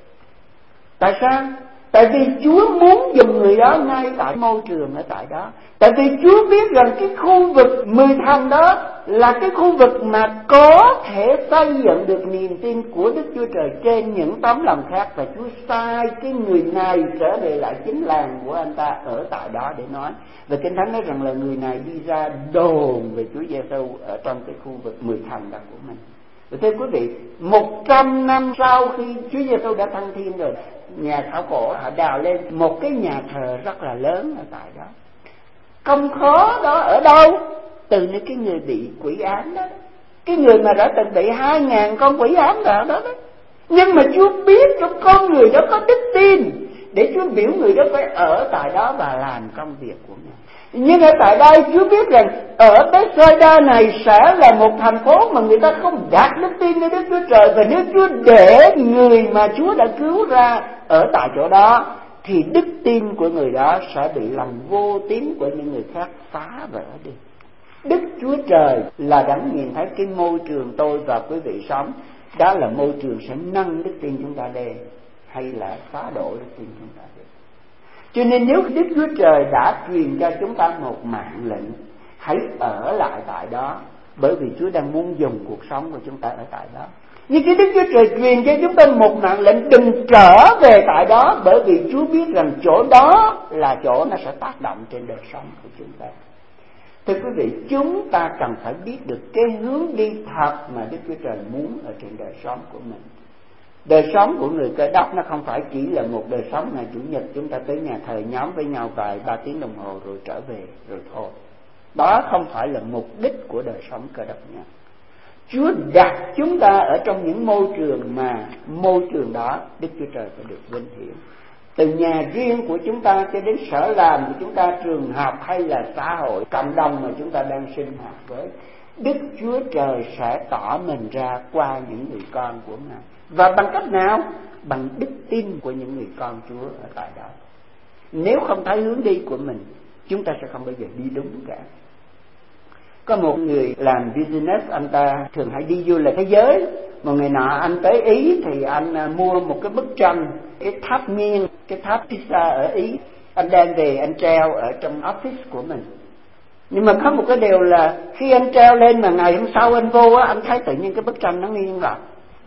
Tại sao? Tại vì Chúa muốn dùng người đó ngay tại môi trường ở tại đó. Tại vì Chúa biết rằng cái khu vực 10 thành đó là cái khu vực mà có thể xây dựng được niềm tin của Đức Chúa Trời trên những tấm lòng khác. Và Chúa sai cái người này trở về lại chính làng của anh ta ở tại đó để nói. Và Kinh Thánh nói rằng là người này đi ra đồn về Chúa Giê-xu ở trong cái khu vực 10 thành đó của mình. Và thưa quý vị, 100 năm sau khi Chúa Giê-xu đã thăng thiên rồi, nhà khảo cổ họ đào lên một cái nhà thờ rất là lớn ở tại đó. Công khó đó ở đâu? Từ những cái người bị quỷ ám đó, cái người mà đã từng bị 2.000 con quỷ ám vào đó. Nhưng mà Chúa biết trong con người đó có đức tin để Chúa biểu người đó phải ở tại đó và làm công việc của mình. Nhưng ở tại đây Chúa biết rằng ở Bethsaida này sẽ là một thành phố mà người ta không đạt đức tin với Đức Chúa Trời. Và nếu Chúa để người mà Chúa đã cứu ra ở tại chỗ đó thì đức tin của người đó sẽ bị lòng vô tín của những người khác phá vỡ đi. Đức Chúa Trời là đấng nhìn thấy cái môi trường tôi và quý vị sống. Đó là môi trường sẽ nâng đức tin chúng ta lên hay là phá đổ đức tin chúng ta lên. Cho nên nếu Đức Chúa Trời đã truyền cho chúng ta một mạng lệnh, hãy ở lại tại đó, bởi vì Chúa đang muốn dùng cuộc sống của chúng ta ở tại đó. Nhưng khi Đức Chúa Trời truyền cho chúng ta một mạng lệnh đừng trở về tại đó, bởi vì Chúa biết rằng chỗ đó là chỗ nó sẽ tác động trên đời sống của chúng ta. Thưa quý vị, chúng ta cần phải biết được cái hướng đi thật mà Đức Chúa Trời muốn ở trên đời sống của mình. Đời sống của người Cơ Đốc nó không phải chỉ là một đời sống ngày Chủ nhật chúng ta tới nhà thờ nhóm với nhau vài 3 tiếng đồng hồ rồi trở về rồi thôi. Đó không phải là mục đích của đời sống Cơ Đốc nha. Chúa đặt chúng ta ở trong những môi trường mà môi trường đó Đức Chúa Trời phải được vinh hiển. Từ nhà riêng của chúng ta cho đến sở làm của chúng ta, trường học hay là xã hội, cộng đồng mà chúng ta đang sinh hoạt với, Đức Chúa Trời sẽ tỏ mình ra qua những người con của Ngài. Và bằng cách nào? Bằng đức tin của những người con Chúa ở tại đó. Nếu không thấy hướng đi của mình, chúng ta sẽ không bao giờ đi đúng cả. Có một người làm business, anh ta thường hay đi du lịch thế giới. Một ngày nọ anh tới Ý thì anh mua một cái bức tranh, cái tháp nghiêng, cái tháp Pisa ở Ý. Anh đem về anh treo ở trong office của mình. Nhưng mà có một cái điều là khi anh treo lên mà ngày hôm sau anh vô á, anh thấy tự nhiên cái bức tranh nó nghiêng lại.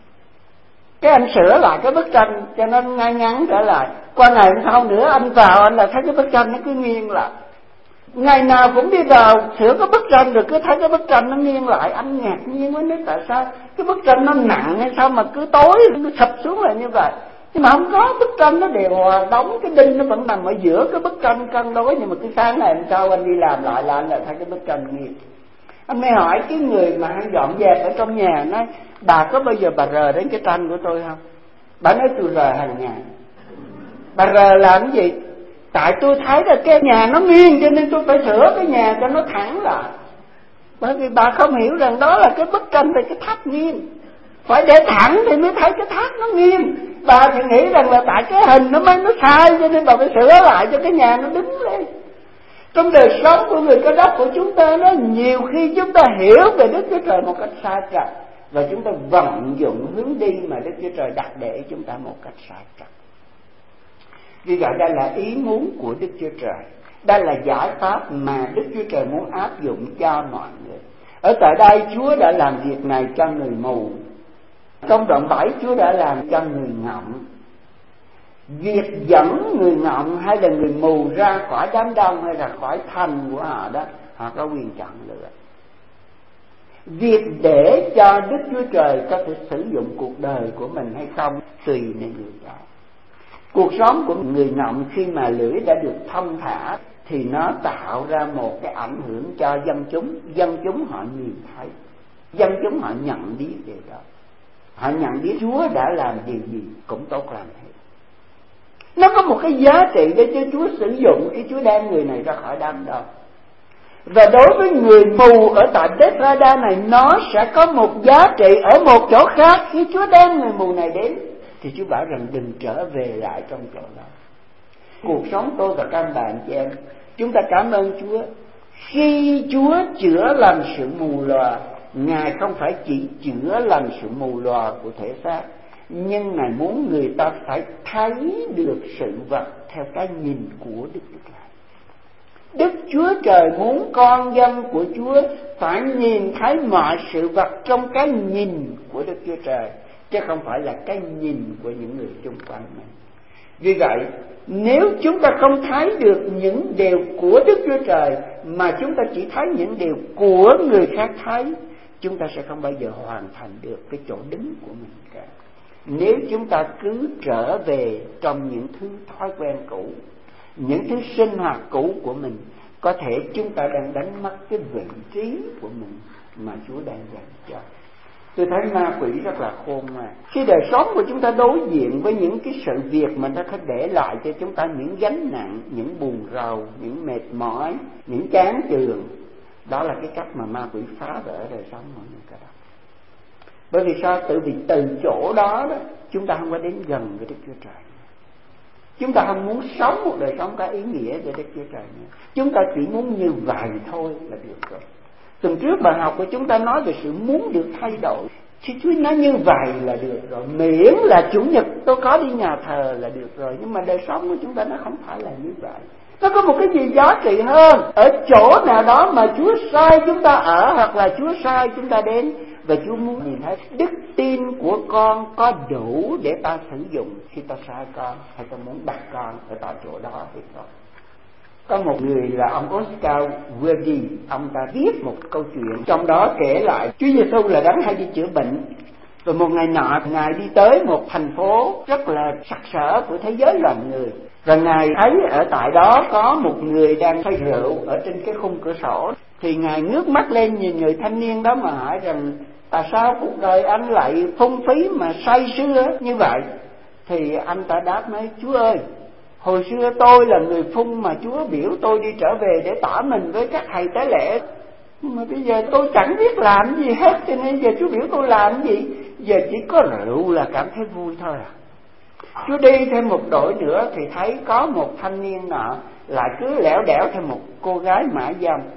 Cái anh sửa lại cái bức tranh cho nó ngay ngắn trở lại. Qua ngày hôm sau nữa anh vào anh lại thấy cái bức tranh nó cứ nghiêng lại. Ngày nào cũng đi vào sửa cái bức tranh rồi cứ thấy cái bức tranh nó nghiêng lại. Anh ngạc nhiên mới nói tại sao cái bức tranh nó nặng hay sao mà cứ tối nó sập xuống lại như vậy. Nhưng mà không có, bức tranh nó đều hòa đóng, cái đinh nó vẫn nằm ở giữa cái bức tranh cân đối. Nhưng mà cứ sáng ngày hôm sau anh đi làm lại là anh lại thấy cái bức tranh nghiêng. Anh mới hỏi cái người mà hay dọn dẹp ở trong nhà, nói bà có bao giờ bà rờ đến cái tranh của tôi không? Bà nói tôi rờ hàng ngày. Bà rờ làm cái gì? Tại tôi thấy là cái nhà nó nghiêng cho nên tôi phải sửa cái nhà cho nó thẳng lại. Bởi vì bà không hiểu rằng đó là cái bức tranh về cái tháp nghiêng. Phải để thẳng thì mới thấy cái tháp nó nghiêng. Bà thì nghĩ rằng là tại cái hình nó sai cho nên bà phải sửa lại cho cái nhà nó đứng lên. Trong đời sống của người Cơ Đốc của chúng ta, nó nhiều khi chúng ta hiểu về Đức Chúa Trời một cách sai trật, và chúng ta vận dụng hướng đi mà Đức Chúa Trời đặt để chúng ta một cách sai trật. Vì vậy đây là ý muốn của Đức Chúa Trời, đây là giải pháp mà Đức Chúa Trời muốn áp dụng cho mọi người. Ở tại đây Chúa đã làm việc này cho người mù. Trong đoạn 7 Chúa đã làm cho người ngọng. Việc dẫn người ngọng hay là người mù ra khỏi đám đông hay là khỏi thành của họ đó, họ có quyền chọn lựa. Việc để cho Đức Chúa Trời có thể sử dụng cuộc đời của mình hay không tùy nơi người đó. Cuộc sống của người ngọng khi mà lưỡi đã được thông thả thì nó tạo ra một cái ảnh hưởng cho dân chúng. Dân chúng họ nhìn thấy, dân chúng họ nhận biết điều đó. Họ nhận biết Chúa đã làm điều gì cũng tốt lành hết. Nó có một cái giá trị để cho Chúa sử dụng khi Chúa đem người này ra khỏi đám đông. Và đối với người mù ở tại Bethsaida này, nó sẽ có một giá trị ở một chỗ khác. Khi Chúa đem người mù này đến thì Chúa bảo rằng đừng trở về lại trong chỗ đó. Cuộc sống tôi và các bạn chị em, chúng ta cảm ơn Chúa. Khi Chúa chữa lành sự mù lòa, Ngài không phải chỉ chữa lành sự mù lòa của thể xác, nhưng Ngài muốn người ta phải thấy được sự vật theo cái nhìn của Đức Chúa Trời. Đức Chúa Trời muốn con dân của Chúa phải nhìn thấy mọi sự vật trong cái nhìn của Đức Chúa Trời, chứ không phải là cái nhìn của những người xung quanh mình. Vì vậy, nếu chúng ta không thấy được những điều của Đức Chúa Trời mà chúng ta chỉ thấy những điều của người khác thấy, chúng ta sẽ không bao giờ hoàn thành được cái chỗ đứng của mình cả. Nếu chúng ta cứ trở về trong những thứ thói quen cũ, những thứ sinh hoạt cũ của mình, có thể chúng ta đang đánh mất cái vị trí của mình mà Chúa đang dành cho. Tôi thấy ma quỷ rất là khôn mà. Khi đời sống của chúng ta đối diện với những cái sự việc mà nó có để lại cho chúng ta những gánh nặng, những buồn rầu, những mệt mỏi, những chán chường, đó là cái cách mà ma quỷ phá vỡ đời sống mọi người cả đó. Bởi vì sao? Tự vì từ chỗ đó đó chúng ta không có đến gần với Đức Chúa Trời. Chúng ta không muốn sống một đời sống có ý nghĩa với Đức Chúa Trời nữa. Chúng ta chỉ muốn như vậy thôi là được rồi. Tuần trước bài học của chúng ta nói về sự muốn được thay đổi. Thì Chúa nói như vậy là được rồi. Miễn là Chủ nhật tôi có đi nhà thờ là được rồi. Nhưng mà đời sống của chúng ta nó không phải là như vậy. Nó có một cái gì giá trị hơn. Ở chỗ nào đó mà Chúa sai chúng ta ở, hoặc là Chúa sai chúng ta đến, và Chúa muốn nhìn thấy đức tin của con có đủ để ta sử dụng khi ta sai con, hay ta muốn đặt con ở tại chỗ đó hay không. Có một người là ông Oscar Wilde, ông ta viết một câu chuyện, trong đó kể lại Chúa Giêsu là đấng hay đi chữa bệnh. Rồi một ngày nọ, Ngài đi tới một thành phố rất là sặc sỡ của thế giới loài người. Và Ngài thấy ở tại đó có một người đang say rượu ở trên cái khung cửa sổ. Thì Ngài ngước mắt lên nhìn người thanh niên đó mà hỏi rằng tại sao cuộc đời anh lại phung phí mà say sưa như vậy? Thì anh ta đáp nói: Chúa ơi, hồi xưa tôi là người phung mà Chúa biểu tôi đi trở về để tỏ mình với các thầy tế lễ. Nhưng mà bây giờ tôi chẳng biết làm gì hết, cho nên giờ Chúa biểu tôi làm gì? Giờ chỉ có rượu là cảm thấy vui thôi à. Chúa đi thêm một đội nữa thì thấy có một thanh niên nọ lại cứ lẻo đẻo theo một cô gái mại dâm.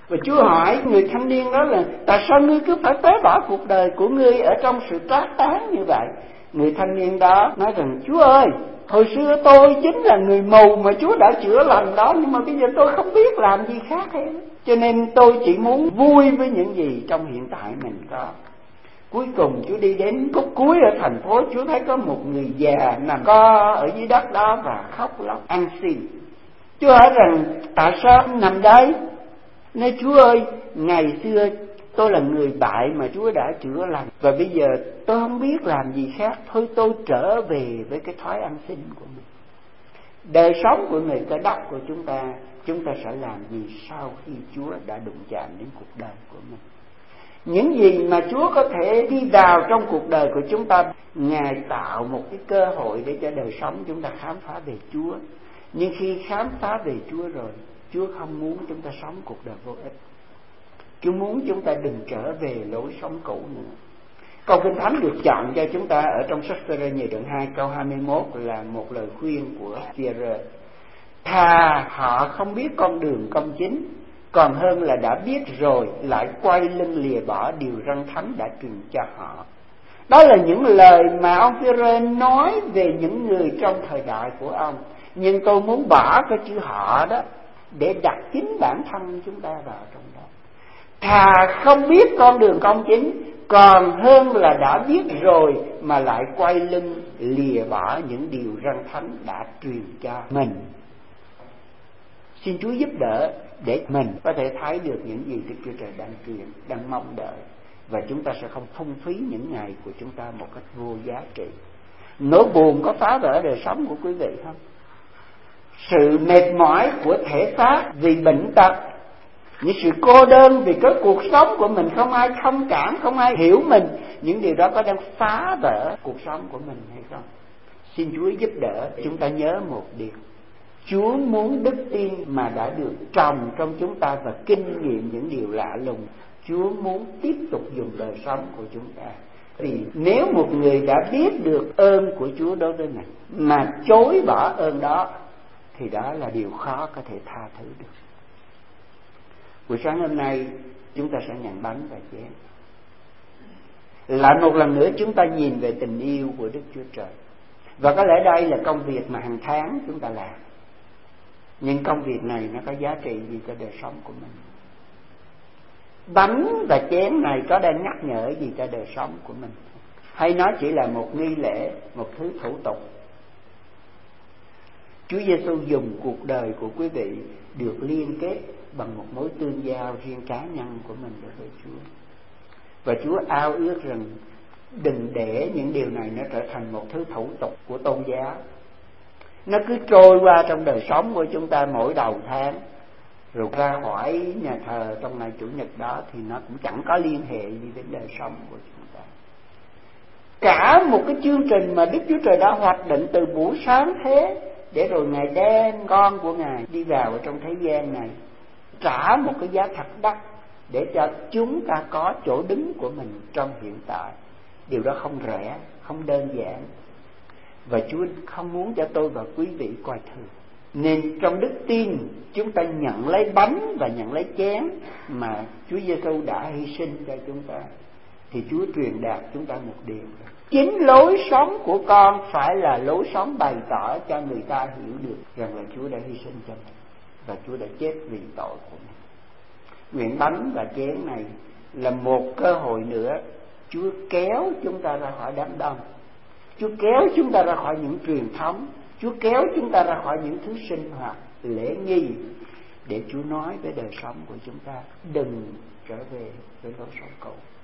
Và Chúa hỏi người thanh niên đó là: tại sao ngươi cứ phải phế bỏ cuộc đời của ngươi ở trong sự trác táng như vậy? Người thanh niên đó nói rằng: Chúa ơi, hồi xưa tôi chính là người mù mà Chúa đã chữa lành đó, nhưng mà bây giờ tôi không biết làm gì khác hết, cho nên tôi chỉ muốn vui với những gì trong hiện tại mình có. Cuối cùng Chúa đi đến khúc cuối ở thành phố, Chúa thấy có một người già nằm co ở dưới đất đó và khóc lóc ăn xin. Chúa hỏi rằng: tại sao nằm đây? Nói: Chúa ơi, ngày xưa tôi là người bại mà Chúa đã chữa lành, và bây giờ tôi không biết làm gì khác, thôi tôi trở về với cái thói ăn xin của mình. Đời sống của người Cơ Đốc của chúng ta sẽ làm gì sau khi Chúa đã đụng chạm đến cuộc đời của mình? Những gì mà Chúa có thể đi vào trong cuộc đời của chúng ta, Ngài tạo một cái cơ hội để cho đời sống chúng ta khám phá về Chúa. Nhưng khi khám phá về Chúa rồi, Chúa không muốn chúng ta sống cuộc đời vô ích. Chúa muốn chúng ta đừng trở về lối sống cũ nữa. Câu Kinh Thánh được chọn cho chúng ta ở trong sách Phê-rơ đoạn 2 câu 21 là một lời khuyên của Phi-e-rơ: thà họ không biết con đường công chính, còn hơn là đã biết rồi lại quay lưng lìa bỏ điều răn thánh đã truyền cho họ. Đó là những lời mà ông Phi-e-rơ nói về những người trong thời đại của ông. Nhưng tôi muốn bỏ cái chữ họ đó để đặt chính bản thân chúng ta vào trong đó. Thà không biết con đường công chính, còn hơn là đã biết rồi mà lại quay lưng lìa bỏ những điều răn thánh đã truyền cho mình. Xin Chúa giúp đỡ để mình có thể thấy được những gì Đức Chúa Trời đang truyền, đang mong đợi, và chúng ta sẽ không phung phí những ngày của chúng ta một cách vô giá trị. Nỗi buồn có phá vỡ đời sống của quý vị không? Sự mệt mỏi của thể xác vì bệnh tật, những sự cô đơn vì cái cuộc sống của mình, không ai thông cảm, không ai hiểu mình, những điều đó có đang phá vỡ cuộc sống của mình hay không? Xin Chúa giúp đỡ chúng ta nhớ một điều: Chúa muốn đức tin mà đã được trồng trong chúng ta và kinh nghiệm những điều lạ lùng, Chúa muốn tiếp tục dùng đời sống của chúng ta. Vì nếu một người đã biết được ơn của Chúa đối với mình mà chối bỏ ơn đó, thì đó là điều khó có thể tha thứ được. Buổi sáng hôm nay chúng ta sẽ nhận bánh và chén. Lại một lần nữa chúng ta nhìn về tình yêu của Đức Chúa Trời. Và có lẽ đây là công việc mà hàng tháng chúng ta làm. Nhưng công việc này nó có giá trị gì cho đời sống của mình? Bánh và chén này có đang nhắc nhở gì cho đời sống của mình? Hay nó chỉ là một nghi lễ, một thứ thủ tục? Chúa Giêsu dùng cuộc đời của quý vị được liên kết bằng một mối tương giao riêng cá nhân của mình đối với Chúa. Và Chúa ao ước rằng đừng để những điều này nó trở thành một thứ thủ tục của tôn giáo. Nó cứ trôi qua trong đời sống của chúng ta mỗi đầu tháng, rồi ra khỏi nhà thờ trong ngày Chủ nhật đó thì nó cũng chẳng có liên hệ gì đến đời sống của chúng ta. Cả một cái chương trình mà Đức Chúa Trời đã hoạch định từ buổi sáng thế, để rồi Ngài đem con của Ngài đi vào ở trong thế gian này, trả một cái giá thật đắt để cho chúng ta có chỗ đứng của mình trong hiện tại. Điều đó không rẻ, không đơn giản, và Chúa không muốn cho tôi và quý vị coi thường. Nên trong đức tin chúng ta nhận lấy bánh và nhận lấy chén mà Chúa Giêsu đã hy sinh cho chúng ta, thì Chúa truyền đạt chúng ta một điều: chính lối sống của con phải là lối sống bày tỏ cho người ta hiểu được rằng là Chúa đã hy sinh cho mình và Chúa đã chết vì tội của mình. Nguyện bánh và chén này là một cơ hội nữa Chúa kéo chúng ta ra khỏi đám đông, Chúa kéo chúng ta ra khỏi những truyền thống, Chúa kéo chúng ta ra khỏi những thứ sinh hoạt lễ nghi, để Chúa nói với đời sống của chúng ta: đừng trở về với lối sống cũ.